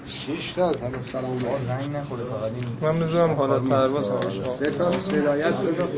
6 تا حالا سلام رنگ نخوره فقط این من میذارم حالت پرواز همش 3 تا هدایت 3 تا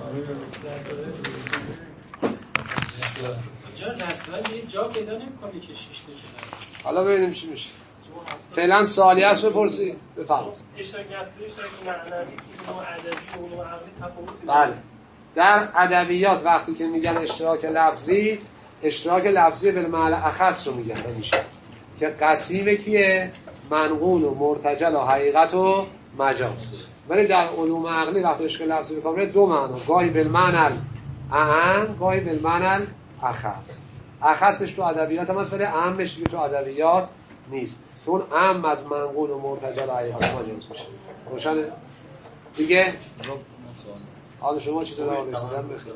جا رسما یه جا پیدا نمی‌کنی که 6 تا. حالا ببینیم چی میشه. فعلا سوالی هست بپرسید. بفرمایید. اشتراک نفسی اشتراک معنوی علوم ادبی علوم عقلی تفاوتی بله. در ادبیات وقتی که میگن اشتراک لفظی بالمعنی اخص رو میگن همیشه که قسیم کیه؟ منقول و مرتجل و حقیقت و مجاز. ولی در علوم عقلی وقتی اشتراک لفظی میکنه دو معنا، گاهی بالمعنی اعم گاهی بالمعنی اخص. اخصش تو ادبیات هم هست ولی اعمش دیگه تو ادبیات نیست. اون اعم از منقول و مرتجل و حقیقت و مجاز میشه. روشنه؟ دیگه حالا شما چیزی رو رسیدن بخیر.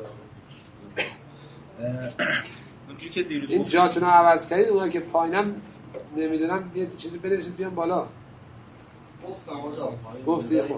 اونجوری که دیروز این جاتون رو عوض کردید، اونها که پایینم نمیدونم یه چیزی بنویسید بیان بالا. گفتی خب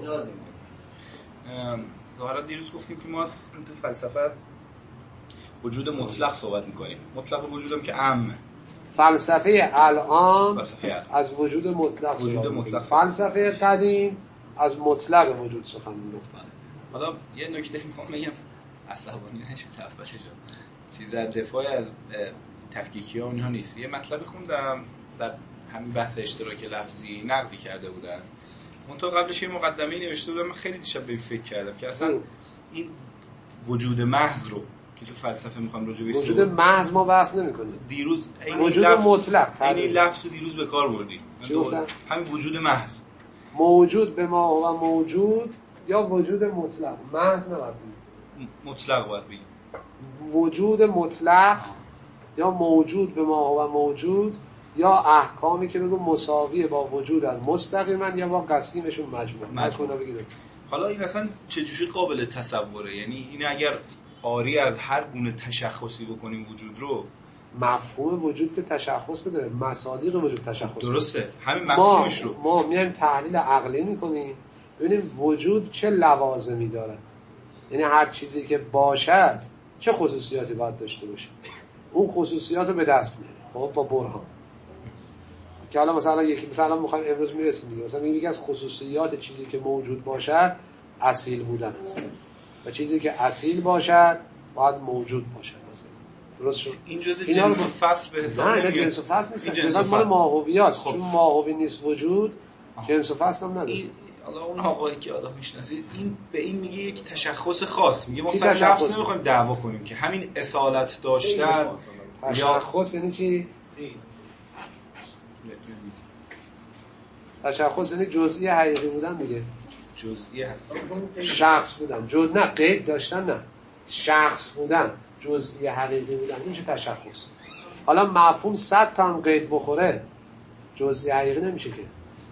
ظاهرا دیروز گفتیم که ما تو فلسفه از وجود مطلق صحبت میکنیم. مطلق وجودم که عامه. فلسفه الان از وجود مطلق فلسفه قدیم از مطلق وجود سخن می‌گفتن. حالا یه نکته میخوام بگم، عصبانی نشه طرف باشه چیز در دفاع از تفکیکی ها اونها نیست. یه مطلب خوندم در همین بحث اشتراک لفظی نقدی کرده بودن. اون تو قبلش یه مقدمه‌ای نوشته بودم، من خیلی دیشب به فکر کردم که اصلا این وجود محض رو که تو فلسفه میخوام راجع بهش وجود محض ما بحث نمی‌کنیم. دیروز وجود مطلق این لفظ رو دیروز به کار بردی. همین وجود محض. موجود به ما هو موجود یا وجود مطلق. محض نباید بگیم. مطلق باید بگیم. وجود مطلق یا موجود به ما هو موجود یا احکامی که بگو مساویه با وجودن مستقیما یا با قسیمشون مجموع بگید. حالا این اصلا چجوری قابل تصوره؟ یعنی این اگر آری از هر گونه تشخصی بکنیم وجود رو، مفهوم وجود که تشخص داره، مصادیق وجود تشخص درسته، همین مفهومش رو ما میایم تحلیل عقلی میکنیم ببینیم وجود چه لوازمی دارد، یعنی هر چیزی که باشد چه خصوصیاتی باید داشته باشه، اون خصوصیات رو به دست میاره خب با برهان. که حالا مثلا میخوایم امروز میرسیم دیگه، مثلا یکی از خصوصیات چیزی که موجود باشد اصیل بودن است و چیزی که اصیل باشد باید موجود باشد. مثلا درست شد؟ این جزء جنس و فصل به حساب نمیاد. نه جنس و فصل نیست، جنس مال ماهویاست. خب. چون ماهوی نیست وجود جنس و فصل هم نداره. حالا اون آقایی که آدم میشناسید این به این میگه یک تشخص خاص، میگه ما سر نفس نمیخوایم دعوا کنیم که همین اصالت داشتن تشخص یعنی چی؟ تشخص یعنی جزئی حقیقی بودن دیگه. جزئی شخص بودن، نه قید داشتن، نه شخص بودن، جزئی حقیقی بودن، این چه تشخص. حالا مفهوم 100 تا هم قید بخوره جزئی حقیقی نمیشه که.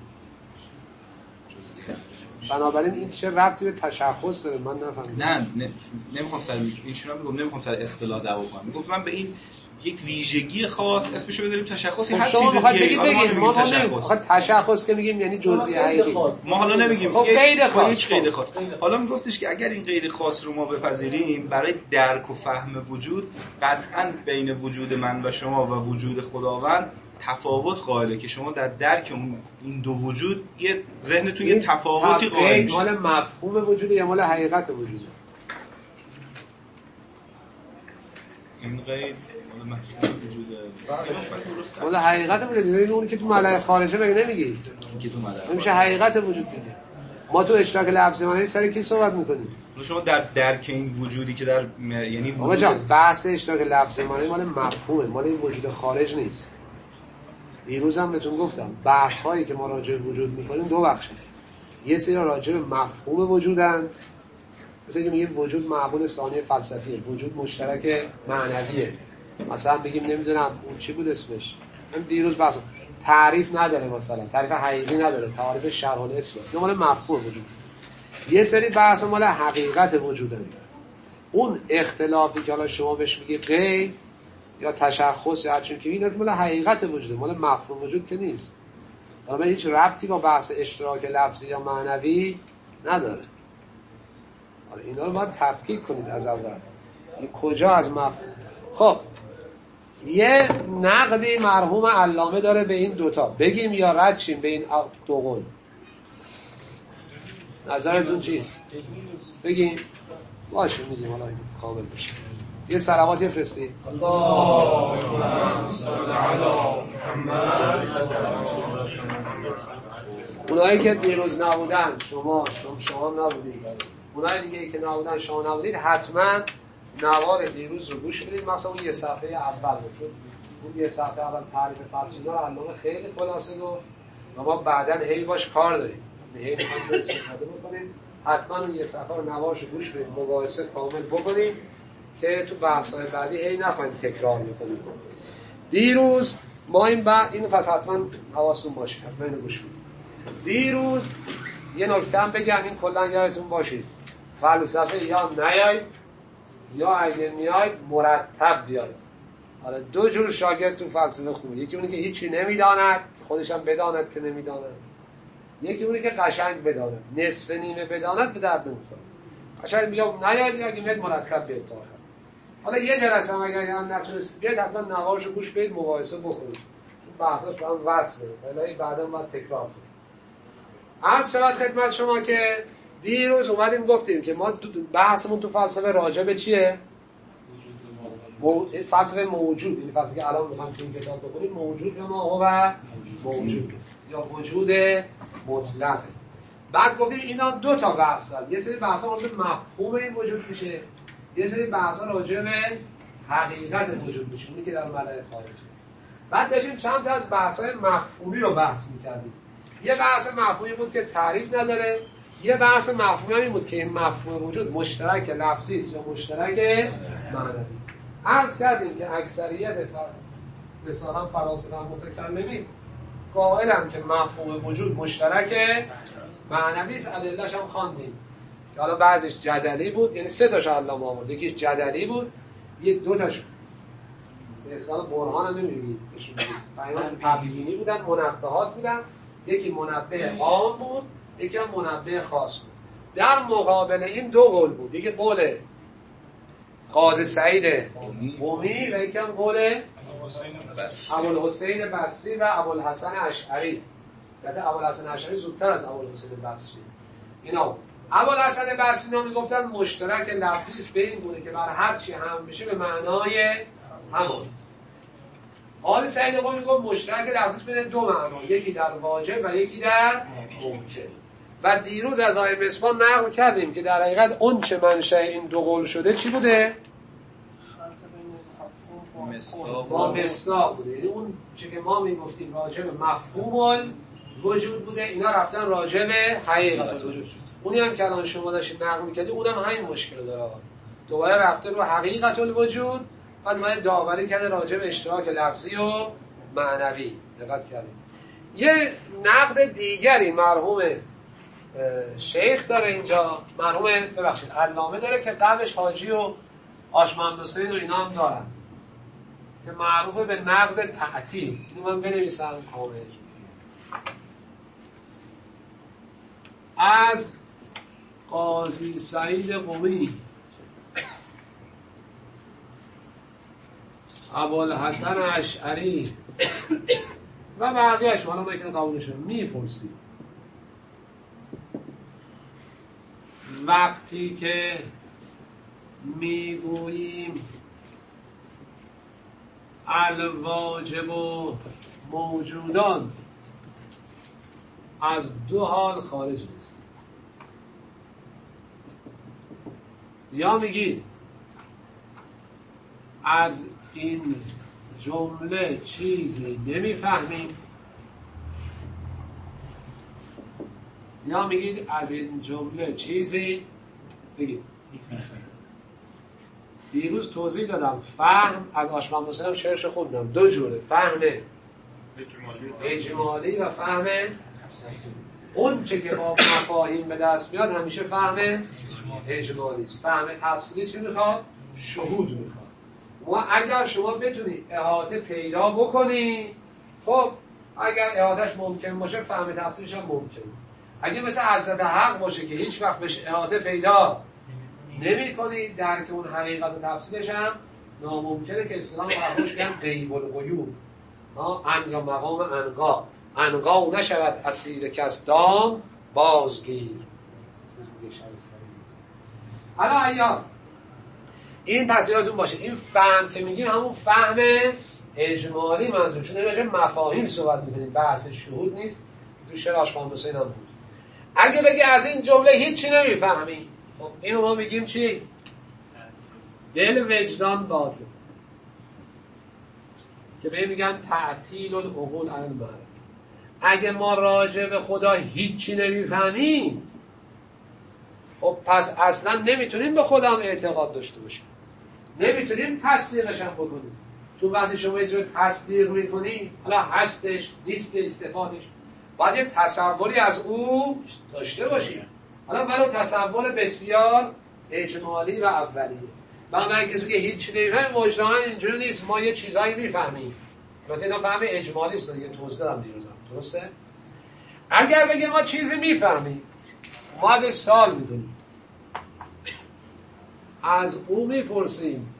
بنابراین این چه ربطی به تشخص داره؟ من نفهمیدم. نه نمیخوام سر اینشون میگم، نمیخوام سر اصطلاح دعوا کنم. میگم من به این یک ویژگی خاص اسمشو بذاریم تشخص. هر چیز دیگه ما نمیگیم تشخص که میگیم یعنی جزئی حقیقی. ما حالا نمیگیم قید خاص. یک قید خاص. حالا میگفتش که اگر این قید خاص رو ما بپذیریم برای درک و فهم وجود، قطعاً بین وجود من و شما و وجود خداوند تفاوت قائله که شما در درک این دو وجود یه ذهنتون یه تفاوتی قائل میشه. مال مفهوم وجود یا مال حقیقت وجود؟ این قید مال مفهوم وجوده. مال حقیقت وجود. این اونی که تو ملأ خارجه مگه نمیگی؟ که تو ملأ نمیشه حقیقت وجود دیگه. ما تو اشتراک لفظی معنی سر کی صحبت میکنیم؟ شما در درک این وجودی که در یعنی وجود جان بحث اشتراک لفظی معنی مال مفهومه، مال این وجود خارج نیست. دیروز هم بهتون گفتم بحث هایی که ما راجع به وجود میکنیم دو بخشه. یه سری راجع به مفهوم وجودن، مثلا میگیم وجود معقول ثانی فلسفیه، وجود مشترک معنویه. مثلا بگیم نمیدونم اون چی بود اسمش، من دیروز بحث تعریف نداره، مثلا تعریف حقیقی نداره، تعریف شرح الاسم، این مال مفهوم وجود. یه سری بحث مال حقیقت وجودن. اون اختلافی که حالا شما بهش میگی قید یا تشخص یا هرچی که این مال حقیقت وجوده، مال مفهوم وجود که نیست. حالا هیچ ربطی با بحث اشتراک لفظی یا معنوی نداره. حالا اینا رو باید تفکیک کنید از اول. این کجا از مفهوم. خب یه نقدی مرحوم علامه داره به این دوتا، بگیم یا رد شیم به این دو قول؟ نظرتون چیست؟ بگیم؟ باشه میگیم، حالا این کامل بشه. یه صلواتی فرستی. اللهم صل علی محمد. اونایی که دیروز نبودن، شما نبودید، اونایی دیگه که نبودن شما نبودید، حتما نوار دیروز رو گوش بدید، مثلا اون یه صفحه اول بود، چون اون یه صفحه اول تعریف فلسفه رو علامه خیلی خلاصه گفت و ما بعداً هی باش کار داریم، هی می‌خوایم استفاده بکنیم. حتما اون یه صفحه رو نوارش رو گوش بدید، مباحثه کامل بکنید که تو بحث‌های بعدی هی نخواهیم تکرار بکنیم. دیروز ما اینو پس حتما حواستون باشه، حتما اینو گوش بدید. دیروز یه نکته هم بگم، این کلا یادتون باشید، فلسفه یا نیاید یا اگه میاید مرتب بیاید. حالا دو جور شاگرد تو فلسفه خوبه، یکی اونی که هیچی نمیداند، خودش هم بداند که نمیداند، یکی اونی که قشنگ بداند، نصف نیمه بداند به درد نمیخوره. قشنگ میگم نیاید یا اگه میاد مرتب بیاید تا آخر. حالا یه جلسه هم اگر نتونستید بیاید، حتما نوارشو گوش بدید، مباحثه بکنید، بحثاش با هم وصله، ولی بعدا باید تکرار کنید. عرض شود خدمت شما که دیروز اومدیم گفتیم که ما بحثمون تو فلسفه راجع به چیه؟ فلسفه موجود، این فلسفه که الان میخوام تو این کتاب بکنیم، موجود ما هو موجود یا وجود مطلق. بعد گفتیم اینا دو تا بحث دارن، یه سری بحثا راجع به مفهوم این وجود میشه، یه سری بحثا راجع به حقیقت وجود میشه، اونی که در ملأ خارجه. بعد داشتیم چند تا از بحث‌های مفهومی رو بحث می‌کردیم. یه بحث مفهومی بود که تعریف نداره، یه بحث مفهومی بود که این مفهوم وجود مشترک لفظی است یا مشترک معنوی. عرض کردیم که اکثریت مثلا فلاسفه متکلمین قائلن که مفهوم وجود مشترک معنوی است. ادله‌اش هم خواندیم که حالا بعضیش جدلی بود، یعنی سه تاش علامه آورد، یکیش جدلی بود، دو تاش به اصطلاح برهان هم نمی‌گید، بیان تبیینی بودن، منبهات بودن، یکی منبه عام بود، یکی هم منبه خاص بود. در مقابل این دو قول بود، یکی قول قاضی سعید قمی و یکی هم قول ابوالحسین بصری و ابوالحسن اشعری. البته ابوالحسن اشعری زودتر از ابوالحسین بصری. اینا ابوالحسن بصری اینا میگفتن مشترک لفظی است، به این گونه که بر هر چی هم بشه به معنای همون. قاضی سعید قمی میگفت مشترک لفظی بین دو معنا، یکی در واجب و یکی در ممکن. و دیروز از آقای مصباح نقل کردیم که در حقیقت اون چه منشأ این دو قول شده چی بوده؟ مصداق بوده. یعنی اون چه که ما میگفتیم راجع به مفهوم وجود بوده، اینا رفتن راجع به حقیقت وجود. اونی هم که الان شما داشتید نقل می‌کردید، اونم همین مشکل داره. دوباره رفته رو حقیقت الوجود، بعد ما داوری کرده راجع به اشتراک لفظی و معنوی. دقت کردید. یه نقد دیگری مرحوم شیخ داره اینجا، مرحوم علامه داره که قبلش حاجی و آشمند حسین و اینا هم دارن که معروفه به نقد تعطیل. اینو من بنویسم کامل. از قاضی سعید قمی، ابوالحسن اشعری و بقیه‌اش، حالا ما که قبولشون میپرسیم وقتی که میگوییم الواجب و موجودان از دو حال خارج نیست، یا میگید از این جمله چیزی نمیفهمیم، یا میگید از این جمله چیزی بگید. دیروز توضیح دادم فهم، از آشمند حسین هم شعرش خوندم، دو جوره، فهم اجمالی و فهم اون چه که با مفاهیم به دست میاد همیشه فهم اجمالی است. فهم تفصیلی چی میخواد؟ شهود میخواد. ما اگر شما بتونید احاطه پیدا بکنی، خب اگر احاطهش ممکن باشه فهم تفصیلش هم ممکنه. اگه مثل حضرت حق باشه که هیچ وقت بهش احاطه پیدا نمی کنی، درک اون حقیقت و تفصیلش هم ناممکنه که اصطلاح فرموش بگن غیب الغیوب، ان یا مقام انقا نشود اسیر کس دام بازگیر. حالا ایا این پس یادتون باشه این فهم که میگیم همون فهم اجمالی منظور، چون راجع مفاهیم صحبت میکنیم، بحث شهود نیست. تو شعر آشقان حسین هم بود. اگه بگه از این جمله هیچی نمیفهمی، خب اینو ما میگیم چی؟ دل وجدان باطل، که به میگن تعطیل العقول عن المعرفه. اگه ما راجع به خدا هیچی نمیفهمیم، خب پس اصلا نمیتونیم به خدا هم اعتقاد داشته باشیم، نمیتونیم تصدیقش هم بکنیم. چون وقتی شما یه جور تصدیق میکنی، حالا هستش نیستش صفاتش، باید یه تصوری از او داشته باشیم، حالا ولو تصور بسیار اجمالی و اولیه. بنابراین کسی که هیچ نمیفهمه وجدان اینجوری نیست، ما یه چیزایی میفهمیم. البته اینا فهم اجمالی است دیگه، توضیح دادم دیروزم، درسته؟ اگر بگه ما چیزی میفهمیم، ما از سوال میکنیم، از او میپرسیم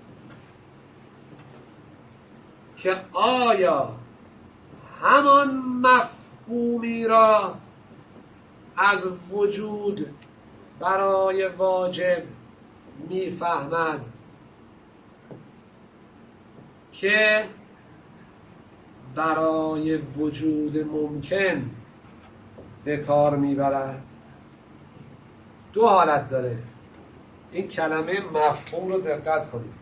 که آیا همان مفهومی را از وجود برای واجب میفهمد که برای وجود ممکن به کار میبرد؟ دو حالت داره این کلمه مفهوم رو، دقت کنید.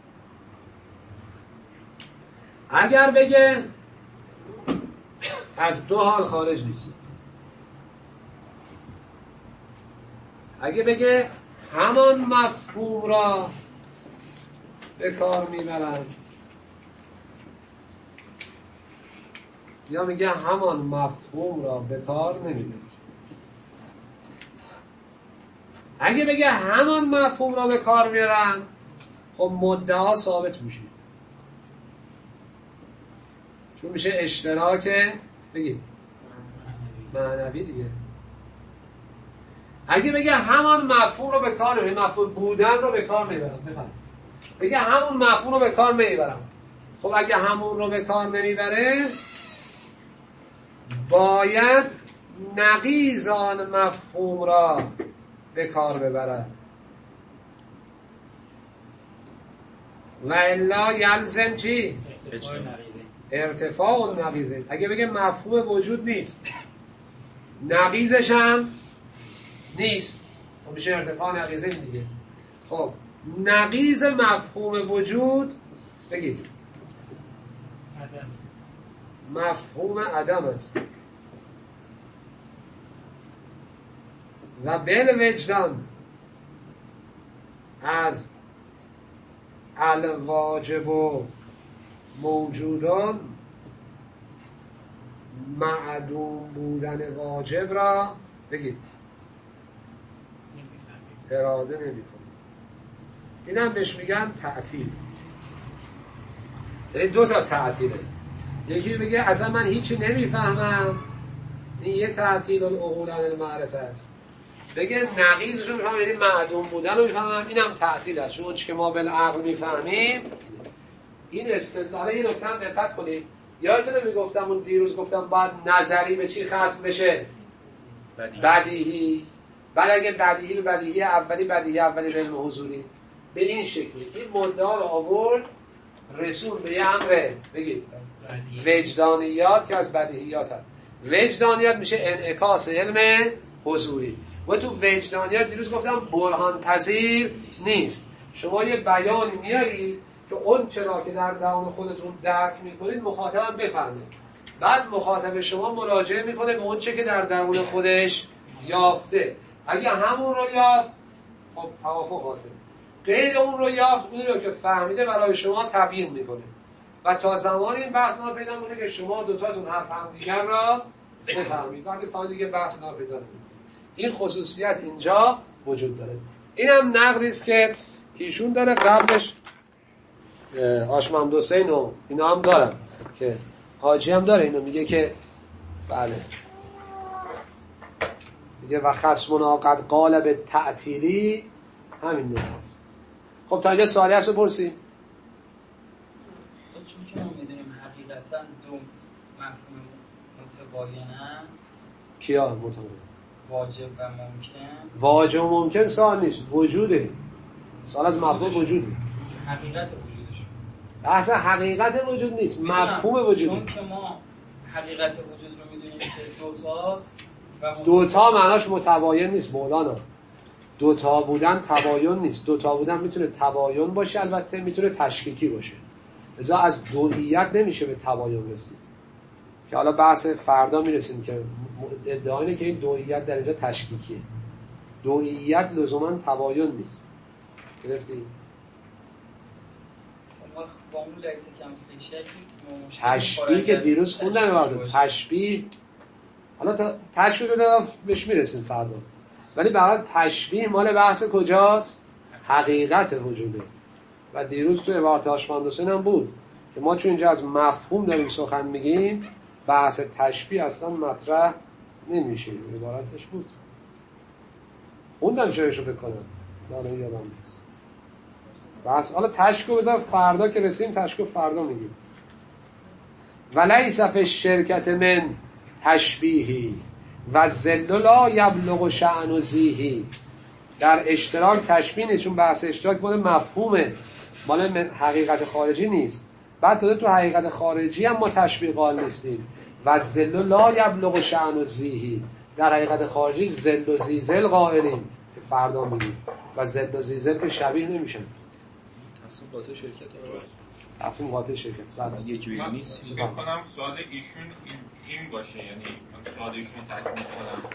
اگر بگه از دو حال خارج نیست، اگه بگه همان مفهوم را به کار میبرند، یا میگه همان مفهوم را به کار نمیبرند. اگه بگه همان مفهوم را به کار میبرند، خب مدعا ثابت میشه، چون میشه اشتراک بگید معنوی دیگه. اگه بگه همان مفهوم رو به کار نمیبرم، مفهوم بودن رو به کار نمیبرم، بگه همون مفهوم رو به کار نمیبرم، خب اگه همون رو به کار نمیبره، باید نقیض آن مفهوم را به کار ببرد، و الا یلزم چی؟ ارتفاع نقیضه. اگه بگه مفهوم وجود نیست، نقیضش هم نیست، خب میشه ارتفاع نقیضه دیگه. خب نقیض مفهوم وجود بگید عدم. مفهوم عدم است و بالوجدان از الواجب و موجودان معدوم بودن واجب را بگید اراده نمی کنید. این هم بهش میگن تعطیل. یعنی دو تا تعطیله، یکی بگه اصلا من هیچی نمیفهمم، این یه تعطیل العقول عن المعرفه است. بگه نقیضش رو میفهمم، یعنی معدوم بودن رو میفهمم، این هم تعطیل است. چون چی که ما بالعقل میفهمیم این استدلال. یه نکته هم دقت کنید، یادتونه میگفتم اون دیروز گفتم باید نظری به چی ختم بشه؟ بدیهی. ولی اگه بدیهی به بدیهی اولی، بدیهی اولی به علم حضوری، به این شکلی این مدعا رو آورد رسول به یه امر بگید وجدانیات که از بدیهیات هست. وجدانیات میشه انعکاس علم حضوری، و تو وجدانیات دیروز گفتم برهان پذیر نیست. شما یه بیانی میارید که اون چرا که در درون خودتون درک میکنید مخاطبم بفهمه، بعد مخاطب شما مراجعه میکنه به اون چه که در درون خودش یافته. اگه همون رو یافت خب توافق حاصل، غیر اون رو یافت اون رو که فهمیده برای شما تبیین میکنه، و تا زمانی این بحث نا پیدا میکنه که شما دوتاتون حرف همدیگر را بفهمید. وقتی فهمیدید که بحث نا پیدا نمیکنه. این خصوصیت اینجا وجود داره. این هم نقدی است که ایشون داره، قبلش آشمام حسین و اینا هم دارن که حاجی هم داره اینو، میگه که بله میگه و خصمنا قد قال به تعطیلی همین نفاست. خب تا اینجا سوالی هست رو پرسیم. چون که ما میدونیم حقیقتا دو مفهوم متباینن. کیا متباین؟ واجب و ممکن. واجب و ممکن سوال نیست، وجوده. سوال از مفهوم وجوده. حقیقت وجودشون. اصلا حقیقت وجود نیست، مفهوم وجوده. چون که ما حقیقت وجود رو میدونیم که دوتاست و دوتا معناش متباین نیست مولانا. دوتا بودن تباین نیست. دوتا بودن میتونه تباین باشه، البته میتونه تشکیکی باشه. لذا از دوئیت نمیشه به تباین رسید، که حالا بحث فردا میرسیم که ادعا اینه که این دوئیت در اینجا تشکیکیه. دوئیت لزوما تباین نیست. گرفتی؟ با اون لحظه کمسلی تشبیه که دیروز خوندن وارد تشبیه، حالا تشبیه رو بهش میرسیم فردا، ولی برای تشبیه مال بحث کجاست؟ حقیقت وجوده. و دیروز تو عبارت هاشمند حسین هم بود که ما چون اینجا از مفهوم داریم سخن میگیم، بحث تشبیه اصلا مطرح نمیشه. عبارتش بود خوندم شایشو بکنم، نه یادم نیست. بس حالا تشکو بذار فردا که رسیم، تشکو فردا میگیم. ولیس فی الشرکت من تشبیهی و ذل لا یبلغ شأن ذیهی. در اشتراک تشبیه نیست، چون بحث اشتراک مال مفهومه، مال حقیقت خارجی نیست. بعد تو حقیقت خارجی هم ما تشبیه قائل نیستیم. و ذل لا یبلغ شأن ذیهی، در حقیقت خارجی ذل و زیزل قائلیم که فردا میگیم، و ذل و زیزل که شبیه نمیشن. تقسیم قاطع شرکت رو تقسیم قاطع شرکت. بعد یکی بگی نیست. فکر کنم سوال ایشون این باشه، یعنی سوال ایشون رو تکمیل کنم.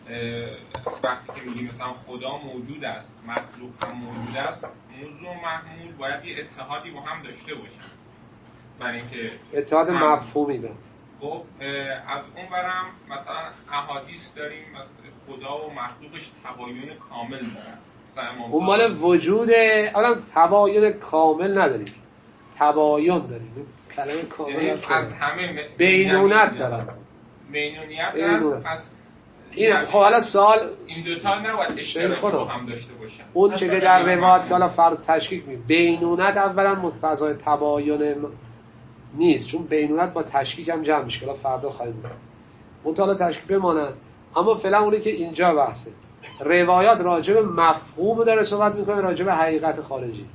وقتی که میگیم مثلا خدا موجود است، مخلوق هم موجود است، موضوع و محمول باید یه اتحادی با هم داشته باشن، برای اینکه اتحاد مفهومی ده. خب از اون برم مثلا احادیث داریم خدا و مخلوقش تباین کامل دارن، اون مال وجوده. الان تباین کامل نداریم، تباین داریم. کلمه کامل یعنی از همه بینونت دارن. بینونیت دارن. پس این خب حالا سوال این دوتا نباید اشتراک با هم داشته باشن. اون چه که در روایت که حالا فرد تشکیک می بینونت اولا مقتضای تباین نیست، چون بینونت با تشکیک هم جمع میشه. حالا فردا خواهیم بود مطالعه تشکیک بمانند. اما فعلا اونی که اینجا بحثه، روایات راجع به مفهوم داره صحبت میکنه، راجع به حقیقت خارجی.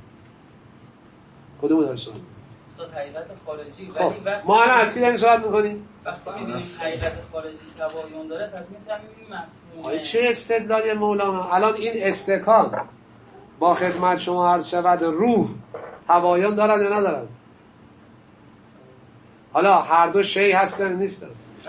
کدوم داره صحبت؟ صحبت حقیقت خارجی. خب ولی ما الان از کی داریم صحبت میکنیم؟ وقتی می‌بینیم حقیقت خارجی تباین داره، پس می‌فهمیم مفهومه. چه استدلالی مولانا؟ الان این استکان با خدمت شما عرض شود روح تباین دارن یا ندارن؟ حالا هر دو شیء هستن نیستن؟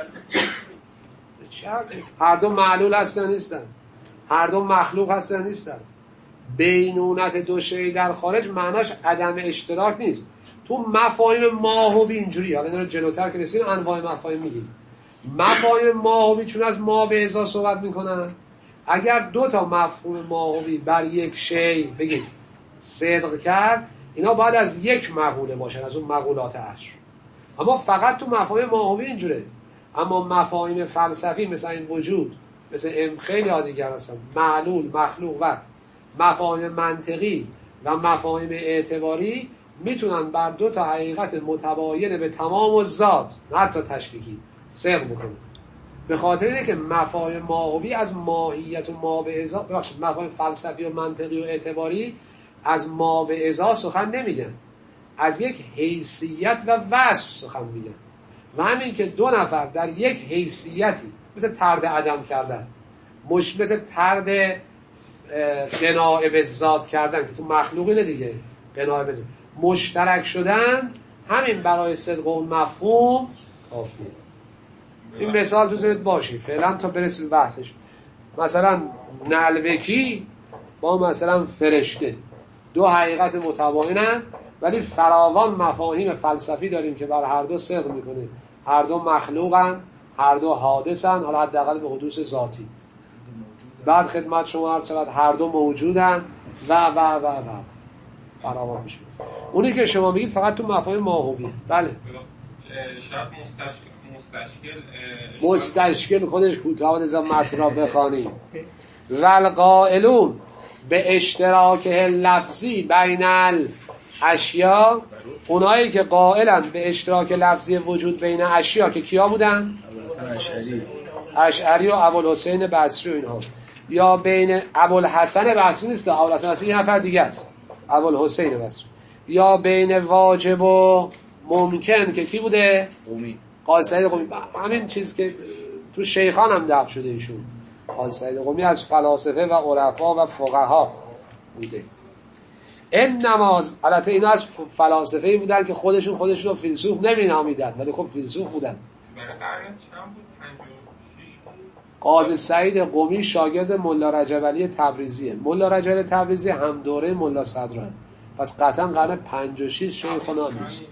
هر دو معلول هستن نیستن؟ هر دو مخلوق هستن نیستن؟ بینونت دو شیء در خارج معناش عدم اشتراک نیست. تو مفاهیم ماهوی اینجوری، حالا اینو جلوتر که رسیم انواع مفاهیم میگیم. مفاهیم ماهوی چون از ما به ازا صحبت میکنن، اگر دو تا مفهوم ماهوی بر یک شیء بگید صدق کرد، اینا باید از یک مقوله باشن، از اون مقولات عشر. اما فقط تو مفاهیم ماهوی اینجوره. اما مفاهیم فلسفی مثل این وجود، مثل خیلی ها دیگر هستن، معلول، مخلوق و مفاهیم منطقی و مفاهیم اعتباری، میتونن بر دو تا حقیقت متباین به تمام و ذات، نه حتی تشکیکی، صدق بکنن. به خاطر اینه که مفاهیم ماهوی از ماهیت و ما به ازا، ببخشید مفاهیم فلسفی و منطقی و اعتباری از ما به ازا سخن نمیگن، از یک حیثیت و وصف سخن میگن. و همین که دو نفر در یک حیثیتی، مثل طرد عدم کردن، مثل طرد قناع به ذات کردن که تو مخلوقینه دیگه، قناع به ذات مشترک شدن، همین برای صدق اون مفهوم کافیه. این مثال تو ذهنت باشه فعلا تا برسیم بحثش. مثلا نلبکی با مثلا فرشته دو حقیقت متباینن، ولی فراوان مفاهیم فلسفی داریم که بر هر دو صدق میکنه. هر دو مخلوقن، هر دو حادثن، حالا حداقل به حدوث ذاتی. بعد خدمت شما عرض شود هر دو موجودن و فراوان میشه. اونی که شما میگید فقط تو مفاهیم ماهویه. بله شاید مستشکل خودش کوتاه نظام متن را بخوانیم. والقائلون به اشتراک لفظی بین اشیا، اونایی که قائلن به اشتراک لفظی وجود بین اشیا که کیا بودن؟ اشعری و ابوالحسین بصری و اینها. یا بین ابوالحسن بصری نیست، ابوالحسن بصری یه نفر دیگه است، ابوالحسین بصری. یا بین واجب و ممکن که کی بوده؟ قاضی سعید قمی. همین چیز که تو شیخان هم دفع شده ایشون. قاضی سعید قمی از فلاسفه و عرفا و فقها بوده. این نماز البته اینا از فلاسفه‌ای بودن که خودشون رو فیلسوف نمی‌نامیدن، ولی خب فیلسوف بودن. برای قرن چند بود؟ 56 بود. قاضی سعید قمی شاگرد ملا رجب علی تبریزیه. ملا رجب علی تبریزی هم دوره ملا صدرا، پس قطعا قرن 56 شیخنا میشه.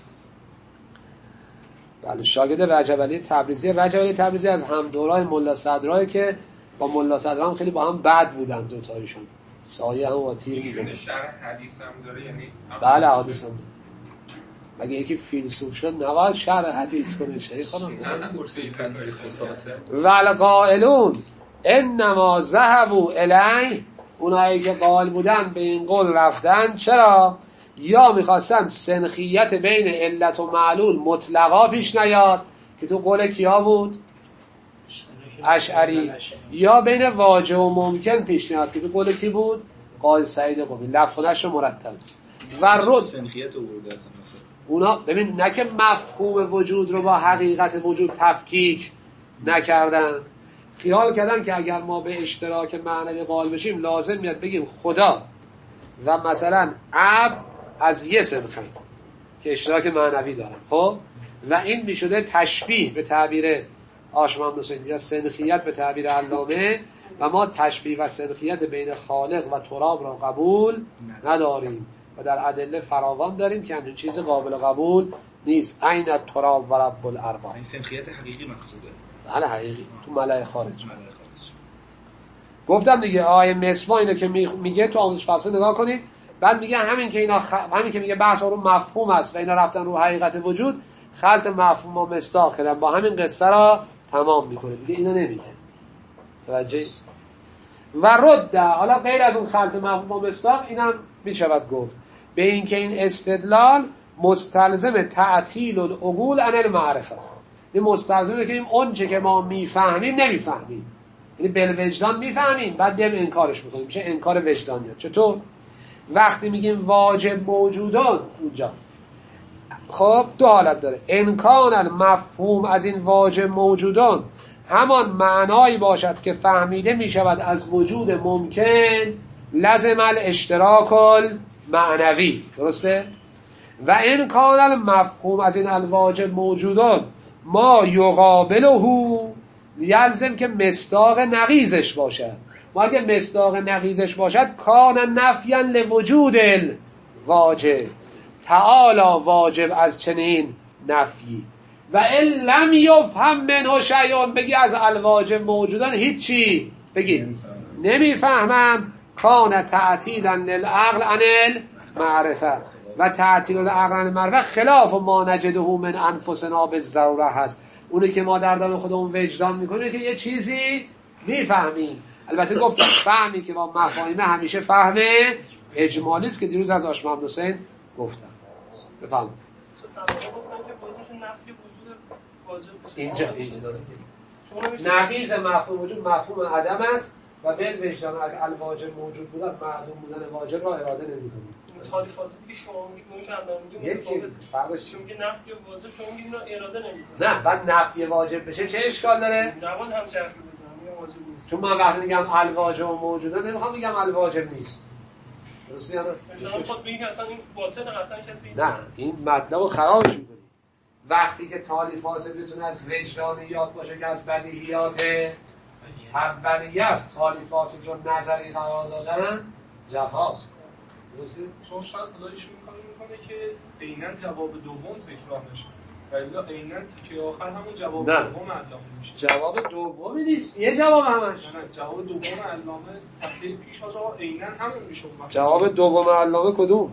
بله شاگرد رجب علی تبریزی. رجب علی تبریزی از هم دورای ملا صدرا که با ملا صدرا هم خیلی با هم بد بودن دو تایشون. سایه هم با تیر می‌زنه. ایشون شرح حدیث هم داره یعنی؟ بله حدیث هم داره. مگه یکی فیلسوف شد نباید شرح حدیث کنه شیخانا؟ والقائلون انما ذهبوا الیه، اونایی که قائل بودن به این قول رفتن. چرا؟ یا میخواستن سنخیت بین علت و معلول مطلقا پیش نیاد که تو قول کیا بود؟ اشعری. یا بین واجب و ممکن پیش نیاد که تو قول کی بود؟ قاضی سعید قمی. لفظش رو مرتب و رد سنخیت آورده اصلا مثلا اونا ببین نه که مفهوم وجود رو با حقیقت وجود تفکیک نکردن، خیال کردن که اگر ما به اشتراک معنوی قائل بشیم لازم میاد بگیم خدا و مثلا عبد از یه سنخند که اشتراک معنوی دارن. خب و این میشده تشبیه به تعبیر آشمام حسینی یا سنخیت به تعبیر علامه، و ما تشبیه و سنخیت بین خالق و تراب را قبول نداریم و در ادله فراوان داریم که همچین چیز قابل قبول نیست. عین التراب و رب الارواح. این سنخیت حقیقی مقصوده. بله حقیقی تو ملأ خارج. گفتم دیگه آیه مصباح اینو که میگه تو آموزش فلسفه نگاه کنید، بعد میگه همین که اینا همین که میگه بحث رو مفهوم است و اینا رفتن رو حقیقت وجود، خلط مفهوم و مصداق کردن، با همین قصه را تمام میکنه دیگه. اینا نمیگه. توجه و رد حالا غیر از اون خلط مفهوم و مصداق اینم میشود گفت به این که این استدلال مستلزم تعطیل العقول عن المعرفه است. این مستلزمه که این اونچه که ما میفهمیم نمیفهمیم، یعنی بالوجدان میفهمیم بعد دیم انکارش میکنیم، میشه انکار وجدانیات. چطور؟ وقتی میگیم واجب موجودان اونجا خب دو حالت داره. انکان المفهوم از این واجب موجودان همان معنایی باشد که فهمیده میشود از وجود ممکن لازم الاشتراک المعنوی. درسته؟ و انکان المفهوم از این الواجب موجودان ما یقابله یلزم که مصداق نقیضش باشد. ما اگه مصداق نقیضش باشد کان نفیا لوجود الواجب، تعالی واجب از چنین نفی. و ان لم یفهم منه شیء، بگی از الواجب موجودان هیچی بگی نمیفهمم، کان تعطیلا للعقل عن المعرفه، و تعطیل العقل عن المعرفه خلاف ما نجده من انفسنا بالضروره هست. اونی که ما در دل خودمون وجدان میکنیم که یه چیزی میفهمیم. البته گفتم فهمی که با مفاهیم همیشه فهم اجمالی است که دیروز از آشمام حسین گفتم. بفهم اینجا نقیض مفهوم وجود مفهوم عدم است و به وجدان از الواجب موجود بودن معدوم بودن واجب را اراده نمی‌کنیم. حالی فاسدی که شما میگید یکی فرقش چون که نفی واجب شما میگید اینا اراده نمی‌کنید. نه بعد نفی واجب بشه چه اشکال داره؟ نباید هم چرخی بزنم میگم واجب نیست. چون من وقتی میگم الواجب موجوده نمیخوام میگم الواجب نیست. درسته یا نه؟ مثلا خود بگید اصلا این باطن اصلا کسی نه این مطلب رو خرابش می‌کنی. وقتی که تالی فاسد بتونه از وجدانیات باشه که از بدیهیات اولیه است، تالی فاسد رو نظری قرار دادن جفاست. درسته؟ چون شاید خدایش میکنه که عیناً جواب دوم تکرار نشه و الا عیناً تیکه آخر همون جواب دوم علامه میشه. جواب دومی نیست، یه جواب همش. نه جواب دوم علامه صفحه پیش از عیناً همون میشه. جواب دوم علامه کدوم؟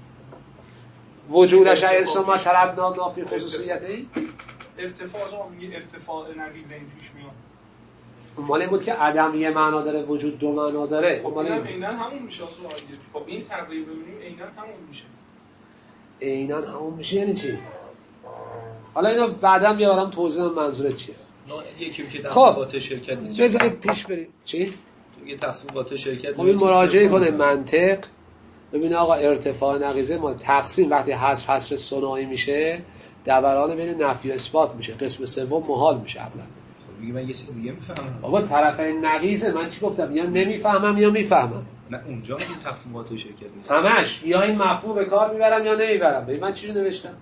وجود اشعه ثم طلبنا نافی خصوصیتی؟ ارتفاع آقا میگه ارتفاع نقیض این پیش میاد. مال این بود که عدم یه معنا داره وجود دو معنا داره. خب اینم عیناً همون میشه. خب این تقریبا ببینیم عیناً همون میشه. عیناً همون میشه یعنی چی؟ حالا اینا بعداً بیارم توضیح منظورت چیه. یکی که خب تقسیمات شرکت نیست. بذارید پیش بریم. چی؟ یه تقسیمات شرکت خب این مراجعه کنه منطق. ببینه آقا ارتفاع نقیضه ما تقسیم وقتی حصر ثنایی میشه دوران بین نفی و اثبات میشه، قسم سوم محال میشه عملاً. خب میگه من یه چیز دیگه میفهمم. بابا طرفین نقیضه، من چی گفتم؟ یا نمیفهمم یا میفهمم. نه اونجا میگیم تقسیمات شرکت نیست. همش یا این مفهوم به کار میبرم یا نمیبرم. ببین من چی رو نوشتم.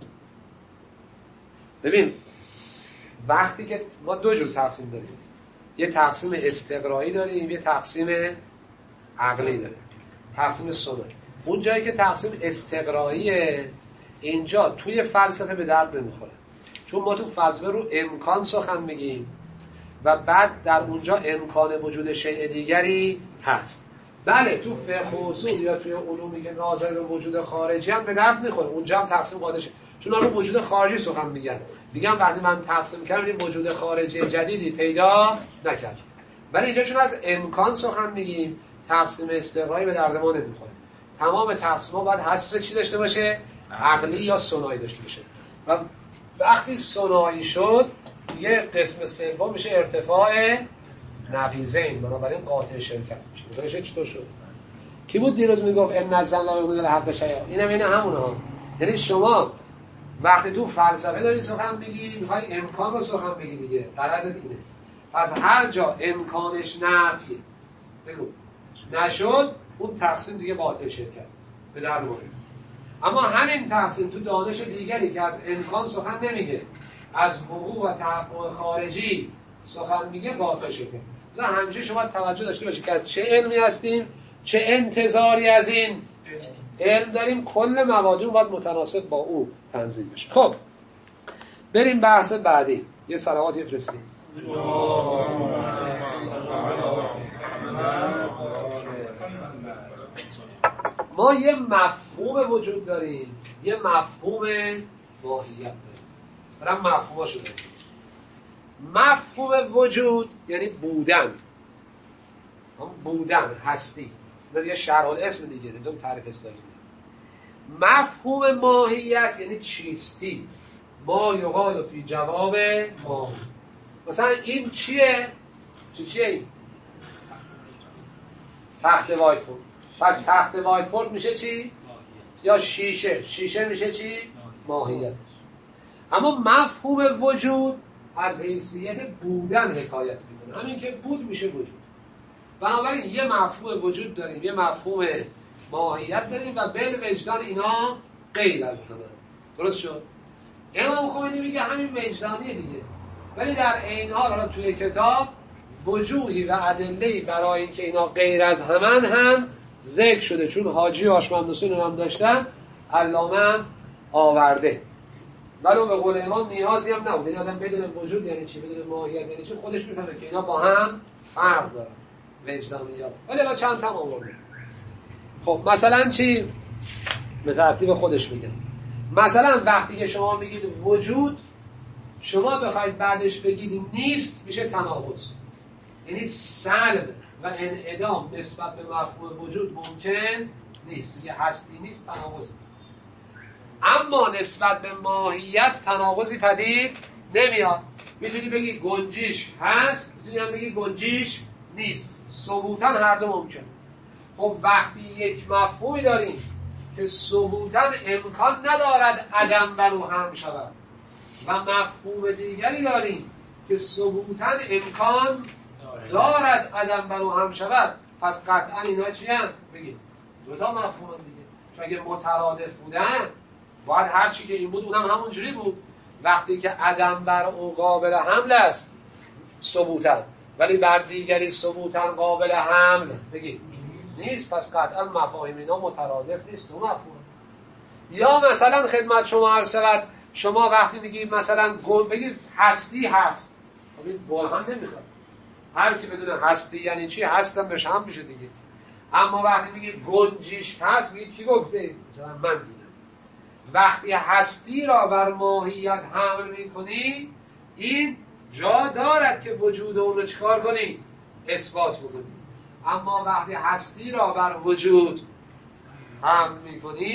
ببین وقتی که ما دو جور تقسیم داریم، یه تقسیم استقرایی داریم، یه تقسیم عقلی داریم، تقسیم ثنایی. اون جایی که تقسیم استقراییه اینجا توی فلسفه به درد نمیخوره، چون ما تو فلسفه رو امکان سخن میگیم و بعد در اونجا امکان وجود شیء دیگری هست. بله تو فقه و اصول یا توی علومی که ناظر به وجود خارجی هم به درد میخوره، اونجا هم تقسیم قادشه، چون رو وجود خارجی سخن میگن. میگم وقتی من تقسیم کردم این وجود خارجی جدیدی پیدا نکرد. ولی اینجا چون از امکان سخن میگیم تقسیم استقرایی به درد ما نمیخوره. تمام تقسیم‌ها باید حصر چی داشته باشه؟ عقلی یا ثنایی داشته باشه. و وقتی ثنایی شد یه قسم سوم میشه ارتفاع نقیضین، بنابراین قاطع شرکت میشه. میشه چطور شد؟ کی بود دیروز میگفت ان الظن لا یغنی الحق شیئا؟ اینم همونه ها. یعنی شما وقتی تو فلسفه داری سخن میگی میخوای امکان رو سخن بگی دیگه، غرض اینه. پس هر جا امکانش نفی بگو نشد اون تقسیم دیگه قاطع شرکت به در مورد. اما همین تقسیم تو دانش دیگری که از امکان سخن نمیگه، از حقوق و تحقق خارجی سخن میگه، قاطع شرکت. مثلا همیشه شما توجه داشته باشید که از چه علمی هستیم، چه انتظاری از این علم داریم، کل موادون باید متناسب با او تنظیم بشه. خب بریم بحث بعدی. یه صلواتی بفرستیم. ما یه مفهوم وجود داریم، یه مفهوم ماهیت داریم. برام مفهوما شده. مفهوم وجود یعنی بودن، بودن، هستی. یه شرح الاسم دیگه، نمیدونم تعریف اصطلاحی. مفهوم ماهیت یعنی چیستی. ما یقال فی جواب ما. مثلا این چیه؟ چیه این؟ تخت وایتبورد. پس تخت وایتبورد میشه چی؟ یا شیشه میشه چی؟ ماهیتش. اما مفهوم وجود از حیثیت بودن حکایت میکنه. همین که بود میشه وجود. بنابراین یه مفهوم وجود داریم، یه مفهوم ماهیت داریم و بین وجدان اینا غیر از همه. درست شد؟ امام خمینی میگه همین وجدانیه دیگه. ولی در عین حال حالا توی کتاب وجوهی و ادله‌ای برای اینکه اینا غیر از همن هم ذکر شده، چون حاجی هاشم‌النصیر هم داشتن، علامه هم آورده. ولی به قول امام نیازی هم نبود. این آدم بدون وجود یعنی چی، بدون ماهیت یعنی چی، خودش میفهمه که اینا با هم فرق دارن وجدانیات. ولی الان چند تا آورده. خب مثلا چی؟ به ترتیب خودش میگم. مثلا وقتی که شما میگید وجود، شما بخواید بعدش بگید نیست، میشه تناقض. یعنی سلب و انعدام نسبت به مفهوم وجود ممکن نیست. یه هستی نیست، تناقض. اما نسبت به ماهیت تناقضی پدید نمیاد. میتونی بگی گنجیش هست، میتونی هم بگی گنجیش نیست. ثبوتاً هر دو ممکن. خب وقتی یک مفهومی داریم که ثبوتاً امکان ندارد عدم بر او هم شود و مفهوم دیگری داریم که ثبوتاً امکان دارد عدم بر او هم شود، پس قطعاً اینا چی هم؟ بگیم دوتا مفهوم دیگه. چون اگه مترادف بودن باید هر چی که این بود اونم همونجوری بود. وقتی که عدم بر او قابل حمل است ثبوتاً، ولی بر دیگری ثبوتاً قابل حمل بگید نیست، پس قطعاً مفاهیم اینا مترادف نیست، دو مفهوم. یا مثلا خدمت شما عرض شود، شما وقتی میگید مثلا بگید هستی هست، خب با هم نمیخواد. هر کی بدون هستی یعنی چی، هستم بهش هم میشه دیگه. اما وقتی میگید گنجیش هست، میگید کی گفته؟ مثلا من دیدم. وقتی هستی را بر ماهیت حمل میکنی، این جا دارد که وجود اون رو چکار کنی؟ اثبات بکنی. اما وقتی هستی را بر وجود حمل میکنی،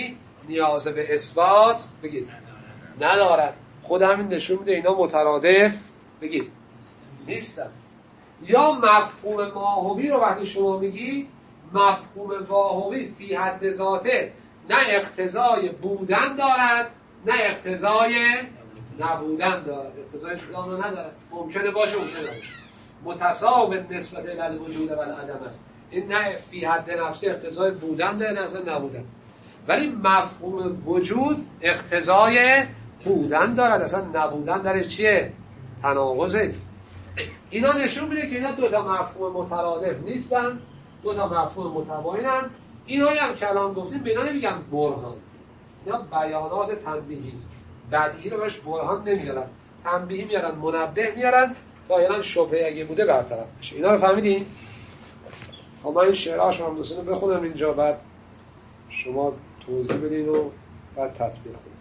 نیاز به اثبات بگید ندارد. خود همین نشون میده اینا مترادف بگید نیستن. یا مفهوم ماهوی رو وقتی شما میگی مفهوم ماهوی فی حد ذاته نه اقتضای بودن دارد نه اقتضای نبودن دارد. اقتضای شدن رو ندارد. ممکنه باشه ممکنه نباشه. متساو نسبت الوجود و العدم است. این نه فی حد نفسی اقتضای بودن داره نه اصلا نبودن. ولی مفهوم وجود اقتضای بودن دارد، اصلا نبودن درش چیه؟ تناقضه. اینا نشون میده که اینا دو تا مفهوم مترادف نیستن، دو تا مفهوم متباینن. اینایی هم کلام گفتیم به اینا نمیگن برهان، اینا بیانات تنبیهی است. بدیهی رو بهش برهان نمیارن، تنبیهی میارن، منبه میارن تا اینا شبهه اگه بوده برطرف بشه. اینا رو فهمیدین؟ خب من این شعرهاش هم دوستانه بخونم اینجا، بعد شما توضیح بدین و بعد تطبیق کنید.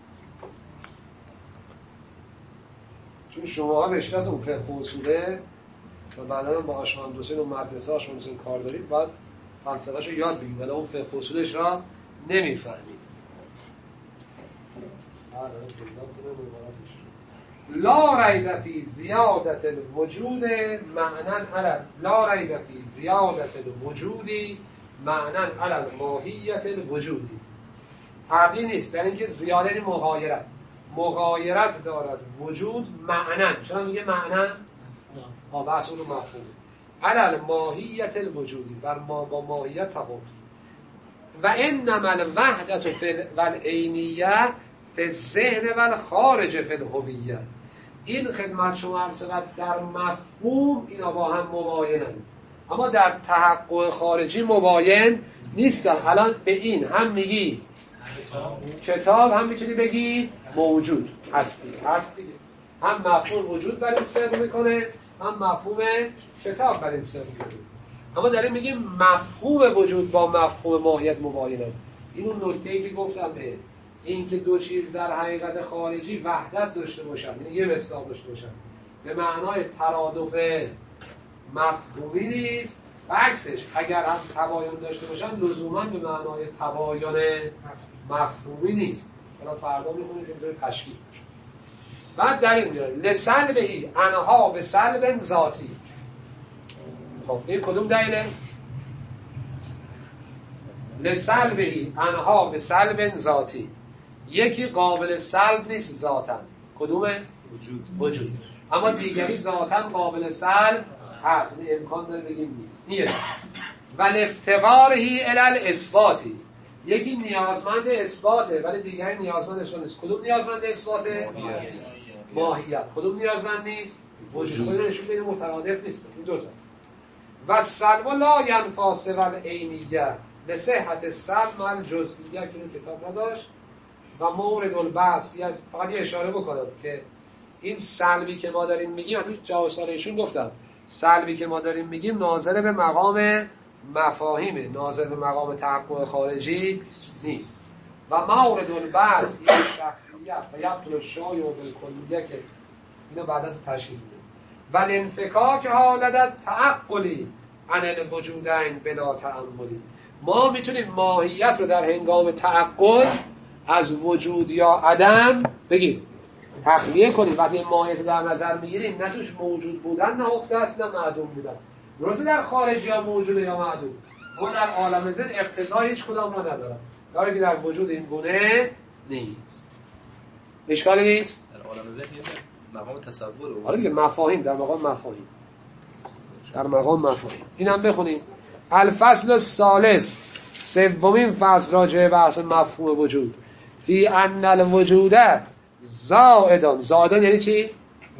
چون شما هم اشتتون فقه اصوله و بعدا با آشمان دوستین و مدرسه آشمان دوستین کار دارید، باید فلسفه‌اش رو یاد بگید ولی اون فقه اصولش را نمیفهمید. لا ریب فی زیادت الوجود معنن علی لا ریب فی زیادت الوجودی معنن علی الماهیت الوجودی. فرقی نیست در اینکه زیاده یعنی مغایرت، مغایرت دارد وجود معنن. چرا میگه معنن؟ بحث اون مفهوم علی الماهیت الوجودی، بر ما با ماهیت تفاوت. و انما الوحدت و العینیه فی الذهن و الخارج فی الهویه. این خدمت شما عرض شود در مفهوم اینا با هم مباینن، اما در تحقق خارجی مباین نیستن. الان به این هم میگی کتاب، هم میتونی بگی موجود هستی، هستی هم مفهوم وجود بر این صدق میکنه، هم مفهوم کتاب بر این صدق میکنه. اما داریم میگیم مفهوم وجود با مفهوم ماهیت مباینن. این اون نکته‌ای که گفتم به این که دو چیز در حقیقت خارجی وحدت داشته باشن، یعنی یه مصداق داشته باشن، به معنای ترادف مفهومی نیست، و عکسش اگر هم تباین داشته باشن لزوما به معنای تباین مفهومی نیست. حالا فردا میخونید که اینطور تشکیل بشه. بعد دلیل میاره لسلبهی انها به سلب ذاتی. خب این کدوم دلیله؟ لسلبهی انها به سلب ذاتی. یکی قابل سلب نیست ذاتاً. کدومه؟ وجود. اما دیگری ذاتاً قابل سلب هست، این امکان داره بگیم نیست. نیست. و افتقارهی الی الاثباتی. یکی نیازمند اثباته ولی دیگری نیازمند اثبات نیست. کدوم نیازمند اثباته؟ ماهیت. کدوم نیازمند نیست؟ وجود. کدوم نشون میده مترادف نیست. این دو تا. و سلب لا ینفی سوی العینیه لصحت السلب مع الجزئیه که این کتاب نداشت. و مورد البحث، یعنی فقط یه اشاره بکنم که این سلبی که ما داریم میگیم، تو جواب سالشون گفتم سلبی که ما داریم میگیم ناظر به مقام مفاهیمه، ناظر به مقام تحقق خارجی نیست. و مورد البحث این شخصیت و یبطل الشایع و بالکلیه که اینو بعدا تو تشکیل میده. و الانفکاک حالت تعقلی عن الوجودین بلا تأملی. ما میتونیم ماهیت رو در هنگام تعقل از وجود یا عدم بگیم تخلیه کنیم. وقتی ماهیت رو در نظر میگیریم نه توش موجود بودن نهفته است نه معدوم بودن. درسته در خارج یا موجود یا معدوم، اما در عالم ذهن اقتضای هیچ کدام را نداره، داره که در وجود این گونه نیست. اشکالی نیست؟ در عالم ذهن مقام تصور. آره دیگه مفاهیم، در مقام مفاهیم، در مقام مفاهیم. اینم بخونیم. الفصل الثالث، سومین فصل راجع به بحث مفهوم وجود. فی ان الوجود زائدان. زائدان یعنی چی؟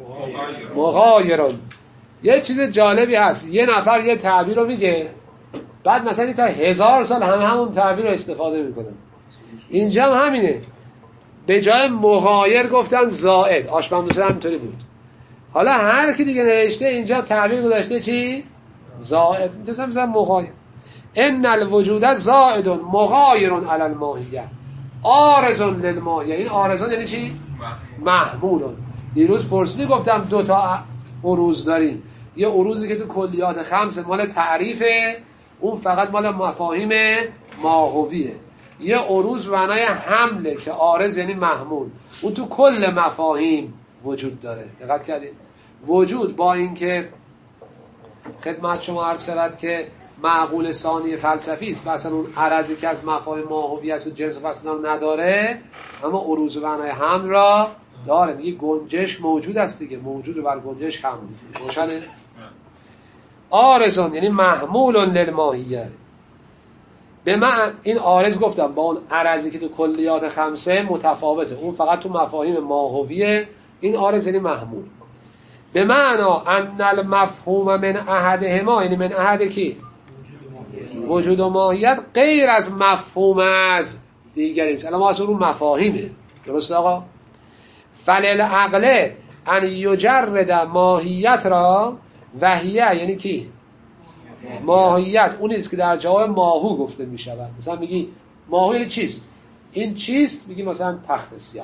مغایرون. یه چیز جالبی هست، یه نفر یه تعبیر رو میگه بعد مثلا تا 1000 سال همون تعبیر رو استفاده میکنن. اینجا هم همینه، به جای مغایر گفتن زائد. آشپندوسه همینطوری بود. حالا هر کی دیگه نوشته اینجا تعبیر گذاشته چی؟ زائد. میتونم مثلا مغایر. ان الوجود زائد مغایر علی الماهیه عارض للماهیه. این عارض یعنی چی؟ محمول. دیروز پرسیدی گفتم دو تا عروض داریم، یه عروضی که تو کلیات خمس مال تعریفه، اون فقط مال مفاهیم ماهویه. یه عروض به معنای حمله که عارض یعنی محمول، اون تو کل مفاهیم وجود داره. دقت کردید؟ وجود با اینکه خدمت شما عرض شود که معقول ثانی فلسفی است و اصلا اون عرضی که از مفاهیم ماهوی است و جنس و فصل رو نداره، اما عروض به معنای حمل را داره. میگه گنجش موجود است دیگه، موجود رو بر گنجش حمل روشنه. عارضون یعنی محمول للماهیه. به من این عارض گفتم با اون عرضی که تو کلیات خمسه متفاوته، اون فقط تو مفاهیم ماهویه. این عارض یعنی محمول. به معنا ان المفهوم من احدهما، یعنی من احد کی؟ وجود و ماهیت غیر از مفهوم از دیگری است. الان ما اصلا اون مفاهیمه، درست آقا؟ فللعقل ان یجرد ماهیت را وحیه، یعنی کی؟ ماهیت اون است که در جواب ماهو گفته می شود. مثلا میگی ماهو یعنی چیست؟ این چیست؟ میگی مثلا تخت سیاه.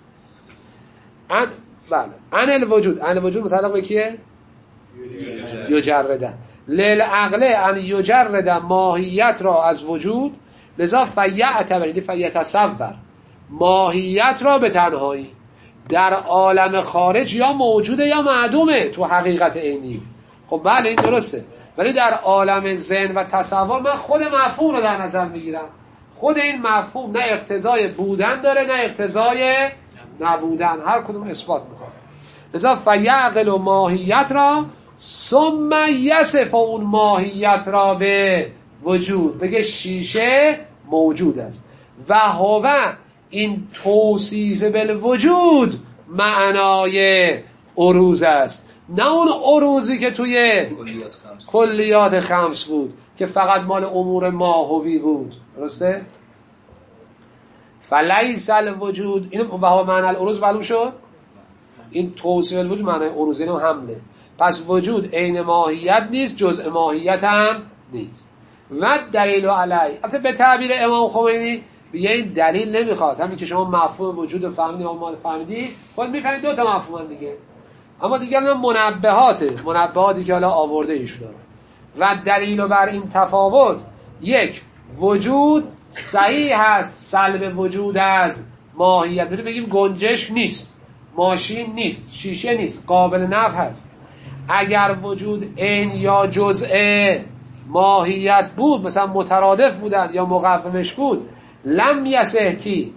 بله. ان الوجود متعلق به کیه؟ یجرده. للعقل ان یجرد ماهیت را از وجود، لذا فیتصور ماهیت را به تنهایی در عالم خارج یا موجوده یا معدومه تو حقیقت عینی. خب بله این درسته، ولی در عالم ذهن و تصور من خود مفهوم رو در نظر میگیرم. خود این مفهوم نه اقتضای بودن داره نه اقتضای نبودن، هر کدوم اثبات میکنه. لذا فیعقل و ماهیت را ثم یصف اون ماهیت را به وجود، بگه شیشه موجود است و هو این توصیف بالوجود معنای عروض است، نه اون عروضی که توی کلیات خمس بود که فقط مال امور ماهوی بود. درسته؟ فلیس الوجود، این و هو معنی العروض معلوم شد. این توصیف الوجود معنای عروض، اینو حمله. پس وجود عین ماهیت نیست، جزء ماهیت هم نیست. و دلیل علی، البته به تعبیر امام خمینی یه این دلیل نمیخواد، همین که شما مفهوم وجود رو فهمیدی و ما فهمیدی خود میفهمید دو تا مفهوم دیگه. اما دیگه منبهاتی که حالا آورده ایشون. و دلیل بر این تفاوت، یک، وجود صحیح هست سلب وجود از ماهیت، بگیم گنجش نیست، ماشین نیست، شیشه نیست، قابل نفع هست. اگر وجود عین یا جزء ماهیت بود، مثلا مترادف بودن یا مقومش بود، لم یصح کی